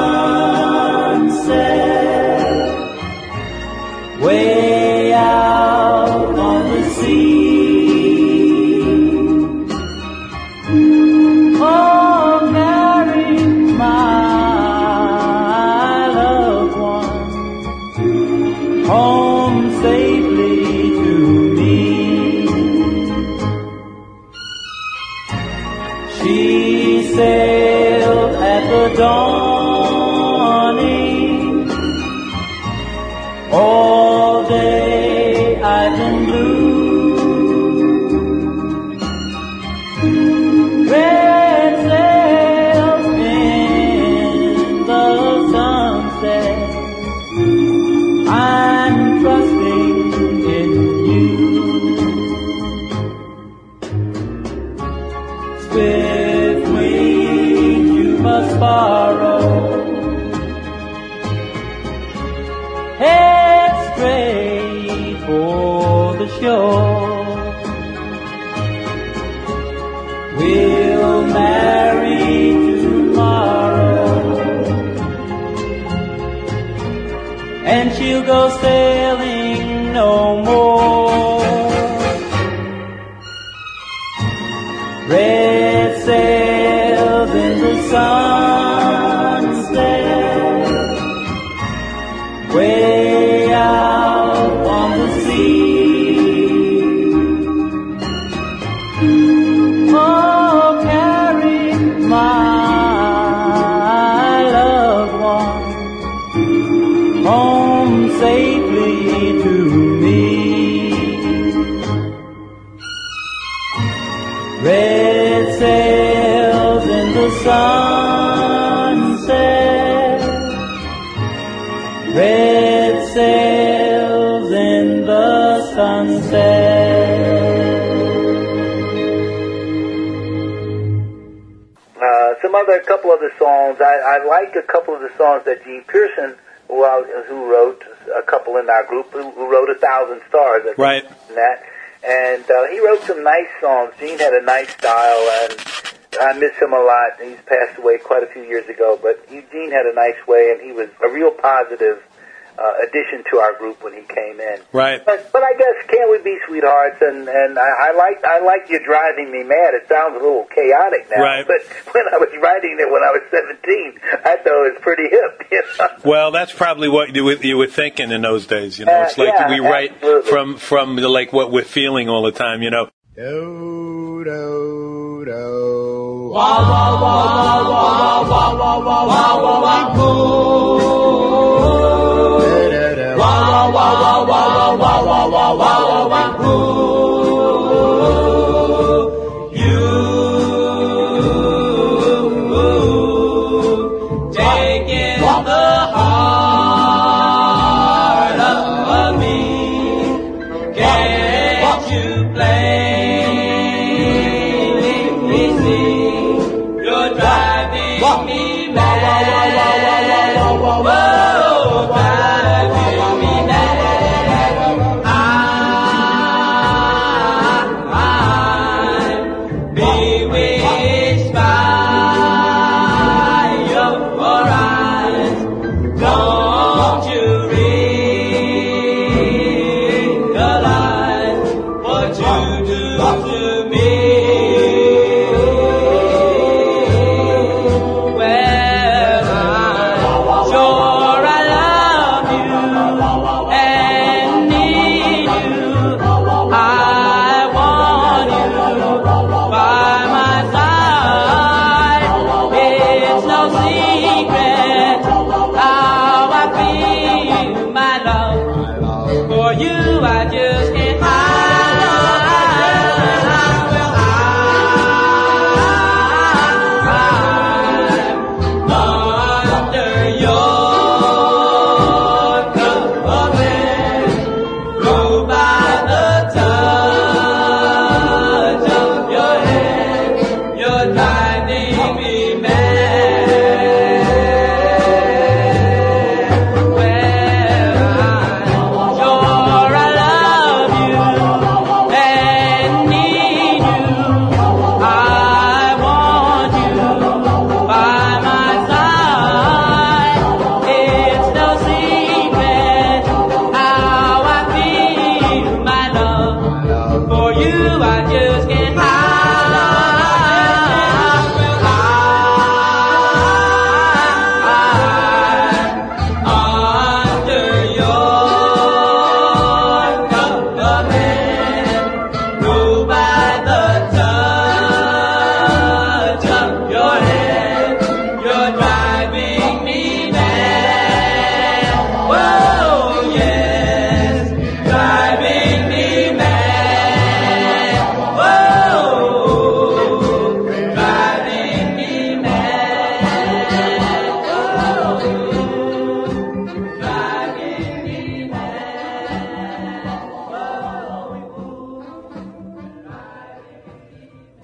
sunset, way out on the sea. Oh, carry my loved one home safely to me. She sailed at the dawning. All day I've been blue. Red sails in the sunset. I'm trusting in you. Swift wings you must borrow. Head straight for the shore. We'll marry tomorrow, and she'll go sailing no more. Red sails in the sunset, way out on the sea. Oh, carry my loved one home safely to me. Red sails in the sunset, red sails in the sunset. Some other, a couple other songs. I like a couple of the songs that Gene Pearson, who wrote, a couple in our group, who wrote 1,000 Stars. Right. And he wrote some nice songs. Gene had a nice style, and I miss him a lot. He's passed away quite a few years ago, but Gene had a nice way, and he was a real positive addition to our group when he came in. Right. But I guess Can't We Be Sweethearts, and I like You're Driving Me Mad. It sounds a little chaotic now, right. But when I was writing it when I was 17, I thought it was pretty hip. Well, that's probably what you were thinking in those days. It's like we write from like what we're feeling all the time. Do do do. Wah wah wah wah wah wah wah wah wah wah wah. Wah wah wah wah wah wah wah wah wah wah wah. You taking the heart of me. Can't you plainly see? You're driving me mad.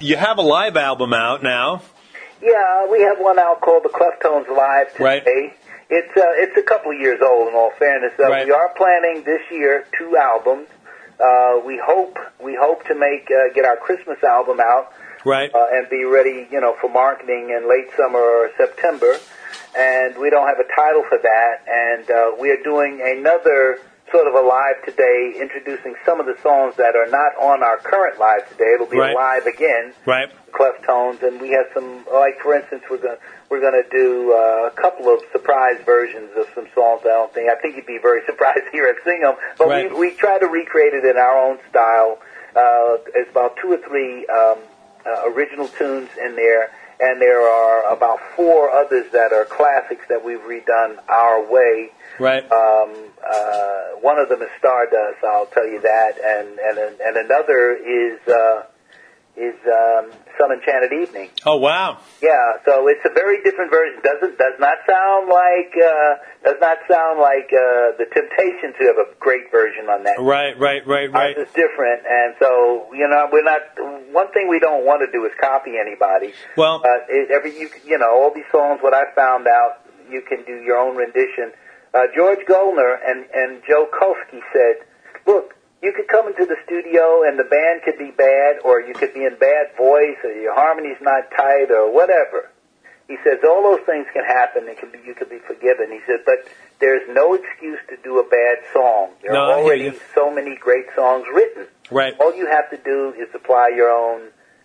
you have a live album out now. Yeah, we have one out called the Cleftones Live today. Right. It's a couple of years old, in all fairness. Right. We are planning this year 2 albums. We hope to get our Christmas album out, Right. and be ready, for marketing in late summer or September. And we don't have a title for that. And we are doing another sort of a live today, introducing some of the songs that are not on our current live today. It'll be Right. a live again. Right. Cleftones, and we have some, like for instance, we're gonna do a couple of surprise versions of some songs. I think you'd be very surprised to hear us sing them, but Right. we try to recreate it in our own style. It's about 2 or 3 original tunes in there, and there are about 4 others that are classics that we've redone our way. Right. One of them is Stardust, I'll tell you that, and another is Some Enchanted Evening. Oh, wow. Yeah, so it's a very different version. Does not sound like the Temptations, who have a great version on that. Right. Ours is different, and so we're not. One thing we don't want to do is copy anybody. Well, all these songs. What I found out, you can do your own rendition. George Goldner and Joe Kolsky said, "Look, you could come into the studio and the band could be bad, or you could be in bad voice, or your harmony's not tight, or whatever." He says all those things can happen. You could be forgiven. He said, but there's no excuse to do a bad song. There are already so many great songs written. Right. All you have to do is apply your own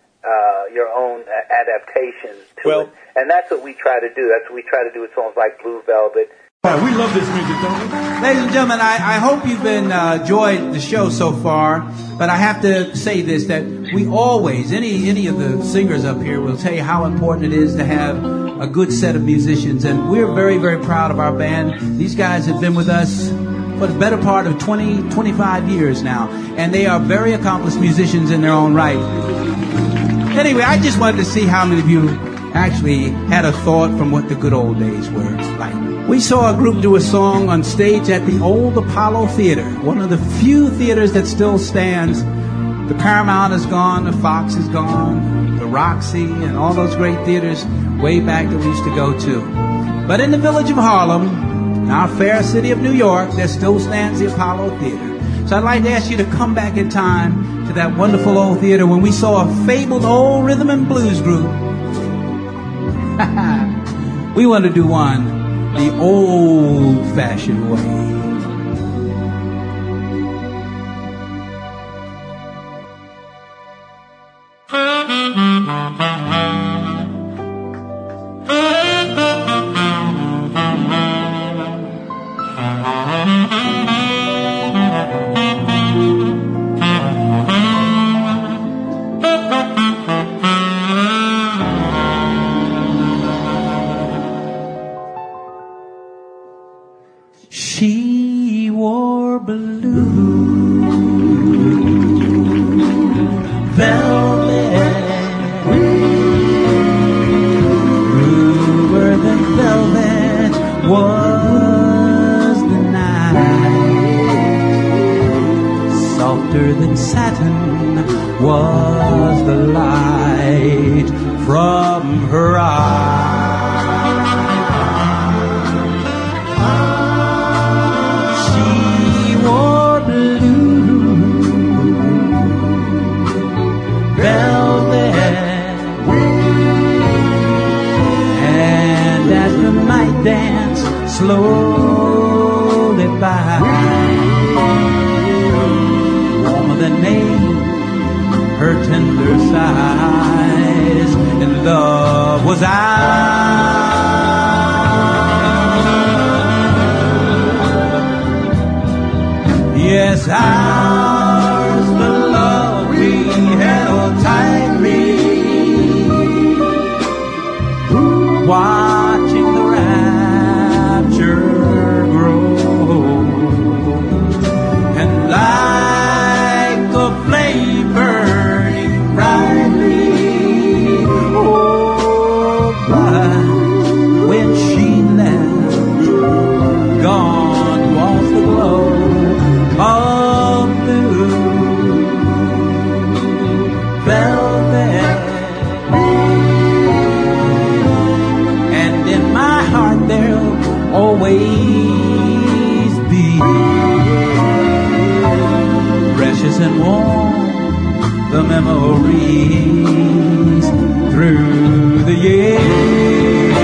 adaptations to it, and that's what we try to do. That's what we try to do with songs like Blue Velvet. We love this music, don't we? Ladies and gentlemen, I hope you've enjoyed the show so far, but I have to say this, that we always, any of the singers up here will tell you how important it is to have a good set of musicians, and we're very, very proud of our band. These guys have been with us for the better part of 20, 25 years now, and they are very accomplished musicians in their own right. Anyway, I just wanted to see how many of you actually had a thought from what the good old days were like. We saw a group do a song on stage at the old Apollo Theater, one of the few theaters that still stands. The Paramount is gone, the Fox is gone, the Roxy, and all those great theaters way back that we used to go to. But in the village of Harlem, in our fair city of New York, there still stands the Apollo Theater. So I'd like to ask you to come back in time to that wonderful old theater when we saw a fabled old rhythm and blues group. We want to do one the old-fashioned way. She wore blue velvet, bluer than velvet was the night, softer than satin was the light from her eyes. Dance slowly by, warmer than May, her tender sighs, and love was ours. Yes, ours, the love we held tightly, watching the grow, and like a flame burning brightly. Oh, but when she left, gone was the glow of blue velvet. days through the years,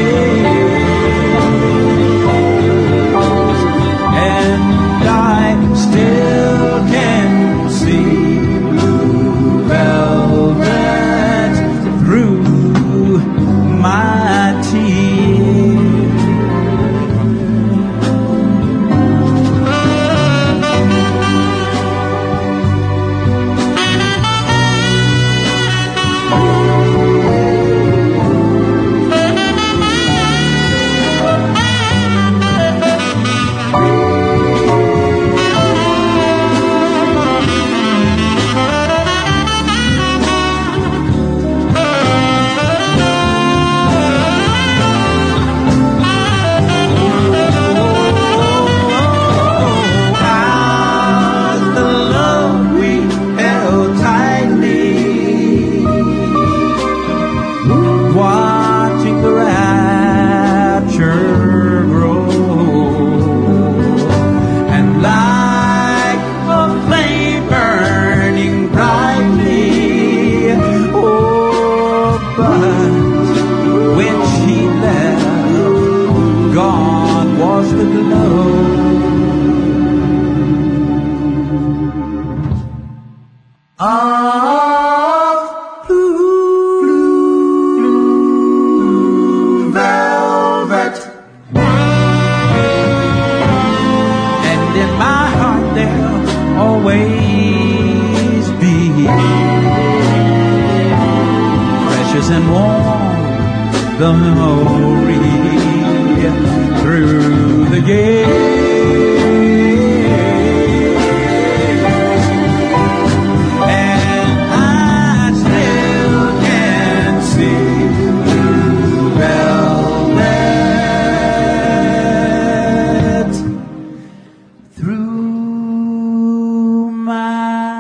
and I still can see blue velvet through my tears. And warm the memory through the gate, and I still can see blue velvet through my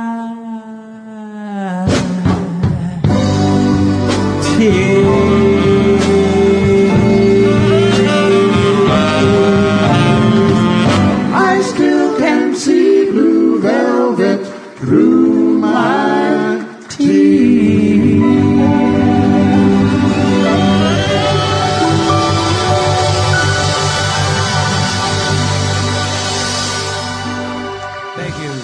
I still can see blue velvet through my tears. Thank you.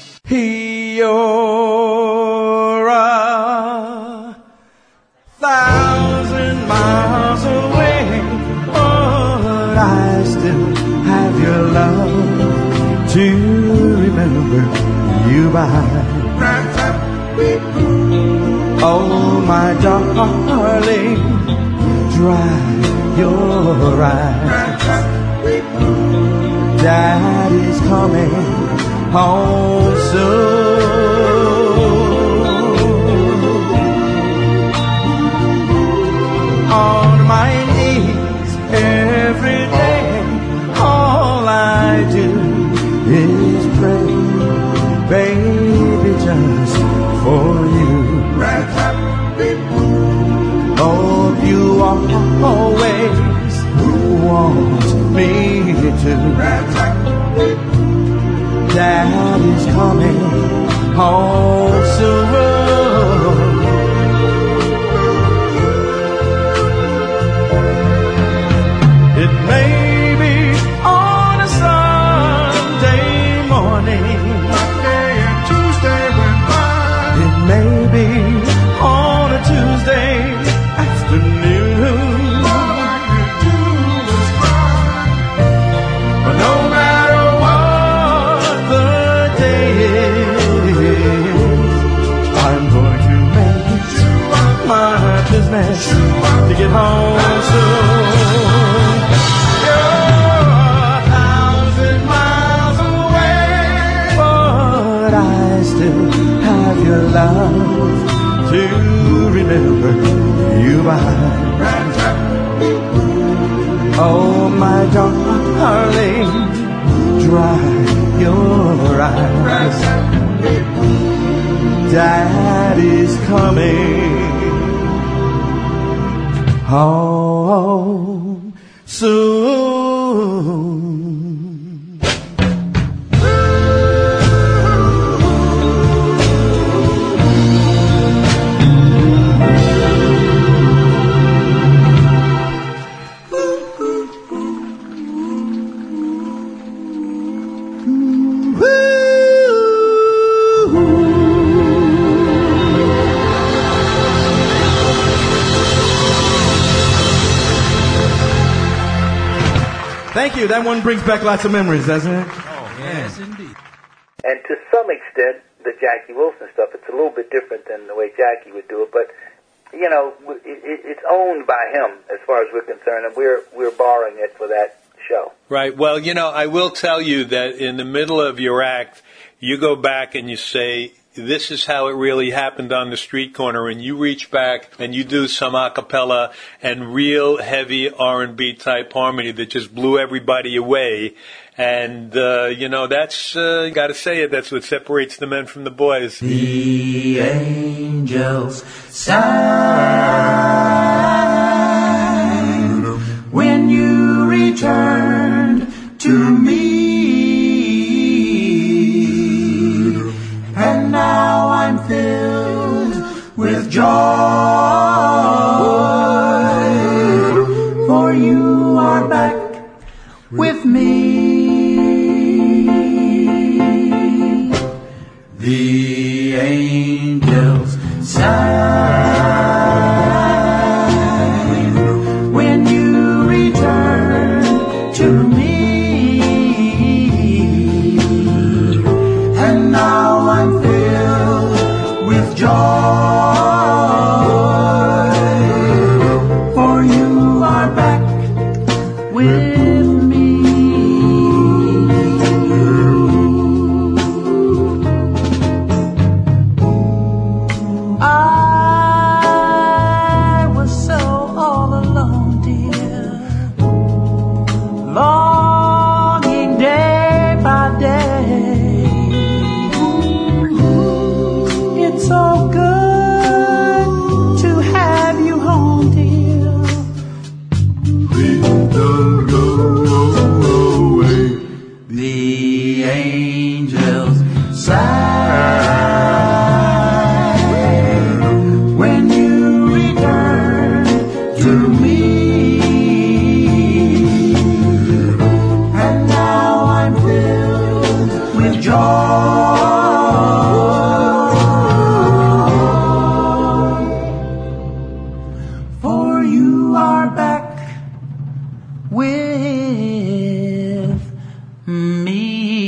You're 1,000 miles away, but I still have your love to remember you by. Oh, my darling, dry your eyes. Daddy's coming home soon. On my knees every day, all I do is pray, baby, just for you. Oh, you always want me to. Daddy's coming home soon. It may be on a Sunday morning, Monday and Tuesday went by. It may be on a Tuesday afternoon. All I could do was cry. But no matter what the day is, I'm going to make it my business to get home soon. Your love to remember you by. Oh, my darling, dry your eyes. Daddy's coming home soon. Thank you. That one brings back lots of memories, doesn't it? Yes, indeed. And to some extent, the Jackie Wilson stuff, it's a little bit different than the way Jackie would do it, but, you know, it's owned by him as far as we're concerned, and we're borrowing it for that show. Right. Well, you know, I will tell you that in the middle of your act, you go back and you say, this is how it really happened on the street corner, and you reach back and you do some a cappella and real heavy R&B type harmony that just blew everybody away. And, you know, that's, got to say it, that's what separates the men from the boys. The angels sang when you returned to me. And now I'm filled with joy, for you are back with me. The angels sang when you returned to me. And now I'm filled with joy, for you are back with me. I was so all alone, dear, longing day by day. It's so good to have you home, dear. Please don't go away. The angels sang when you returned to me. And now I'm filled with joy, for you are back with me.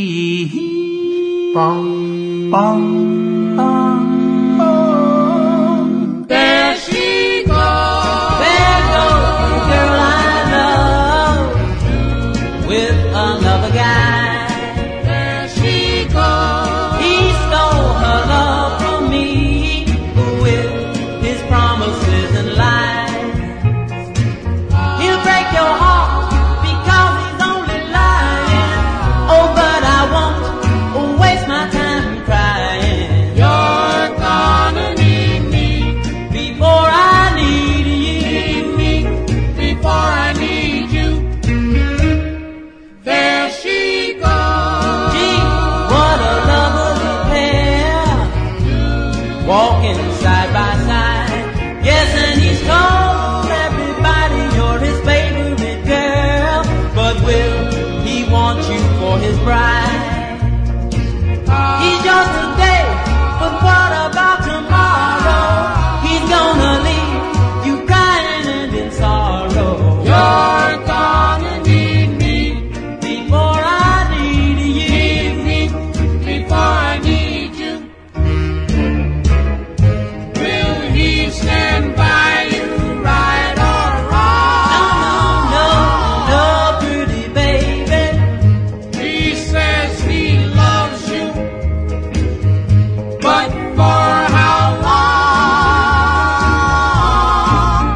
Bong, bong, bong, bong. There she goes. There goes the girl I love with another guy. There she goes. He stole her love from me with his promises and lies. He'll break your heart because he's only lying. Oh, but I won't waste my time crying. You're gonna need me. Before I need you. Need me before I need you. There she goes. Gee, what a lovely pair, walking side by side. Yes, and he's told everybody you're his favorite girl, but will he want you for his bride? He's yours today, but what about tomorrow? He's gonna leave you crying and in sorrow. You're gonna need me. Before I need you. Need me before I need you. Will he stand by you, right or wrong? No, no, pretty baby. He says he loves you, but for how long?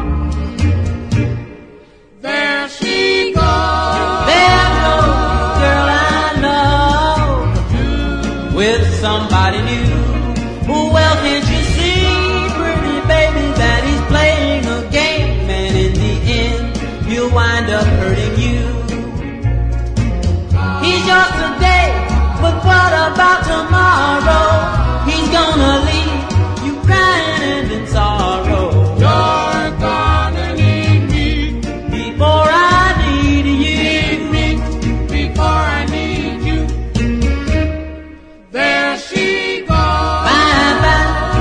There she goes. There goes the girl I love with somebody new. Well, can't you see, pretty baby, that he's playing a game, and in the end, he'll wind up hurting you. He's yours today, but what about tomorrow? He's gonna leave you crying and in sorrow. You're gonna need me. Before I need you. Need me before I need you. There she goes. Bye, bye,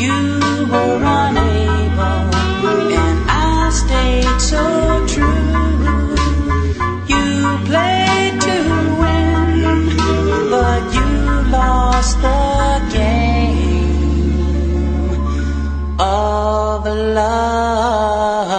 You were unable, and I stayed so true. You played to win, but you lost the game of love.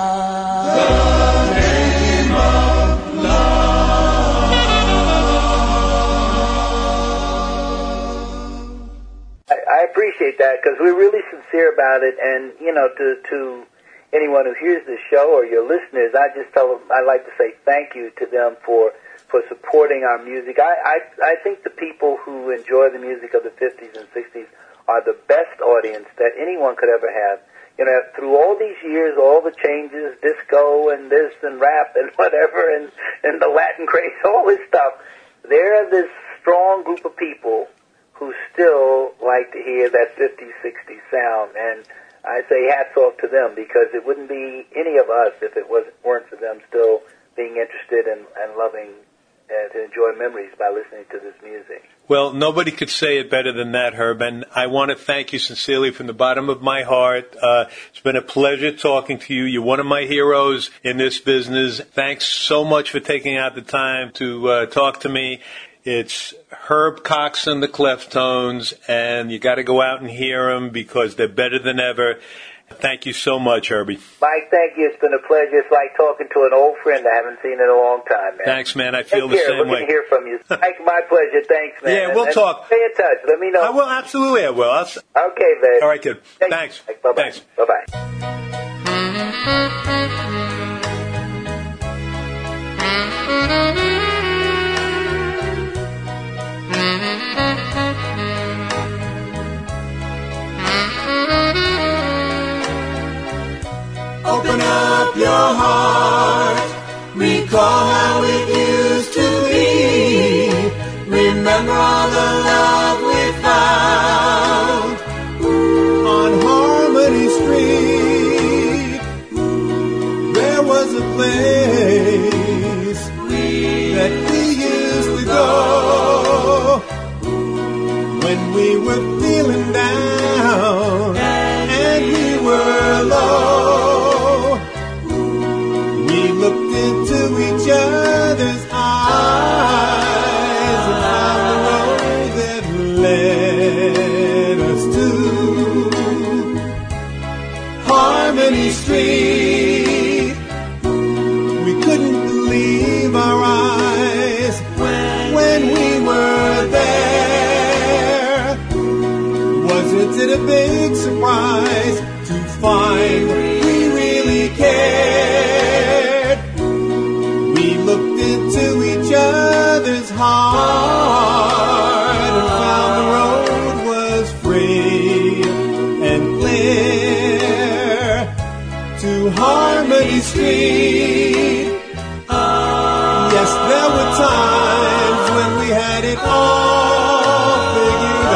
I appreciate that because we're really sincere about it, and to anyone who hears this show or your listeners, I just tell them I'd like to say thank you to them for supporting our music. I think the people who enjoy the music of the 50s and 60s are the best audience that anyone could ever have. Through all these years, all the changes, disco and this and rap and whatever, and the Latin craze, all this stuff, they're this strong group of people who still like to hear that 50s, 60s sound. And I say hats off to them, because it wouldn't be any of us if it weren't for them still being interested and loving to enjoy memories by listening to this music. Well, nobody could say it better than that, Herb, and I want to thank you sincerely from the bottom of my heart. It's been a pleasure talking to you. You're one of my heroes in this business. Thanks so much for taking out the time to talk to me. It's Herb Cox and the Cleftones, and you got to go out and hear them because they're better than ever. Thank you so much, Herbie. Mike, thank you. It's been a pleasure. It's like talking to an old friend I haven't seen in a long time, man. Thanks, man. I feel the same We're way. going to hear from you. Mike, my pleasure. Thanks, man. Yeah, we'll talk. Stay in touch. Let me know. I will, absolutely I will. Okay, man. All right, kid. Thanks. Bye-bye. Thanks. Bye-bye. Open up your heart, recall how it used to be. Remember all the love we found on Harmony Street. There was a place that we used to go when we were feeling down and we were low. Looked into each other's eyes and found the road that led us to Harmony Street. We couldn't believe our eyes when we were there. Wasn't it a big surprise to find we really cared? Looked into each other's heart and found the road was free and clear to Harmony Street. Yes, there were times when we had it all figured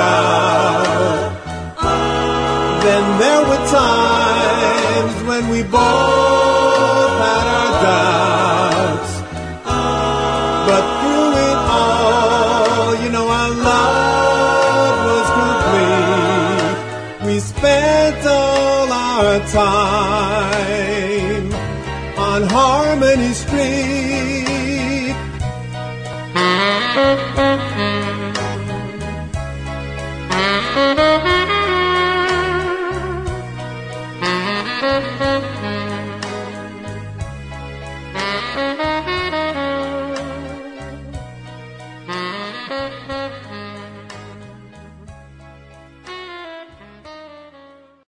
out. Then there were times when we both had our doubts. But through it all, our love was complete. We spent all our time on Harmony Street.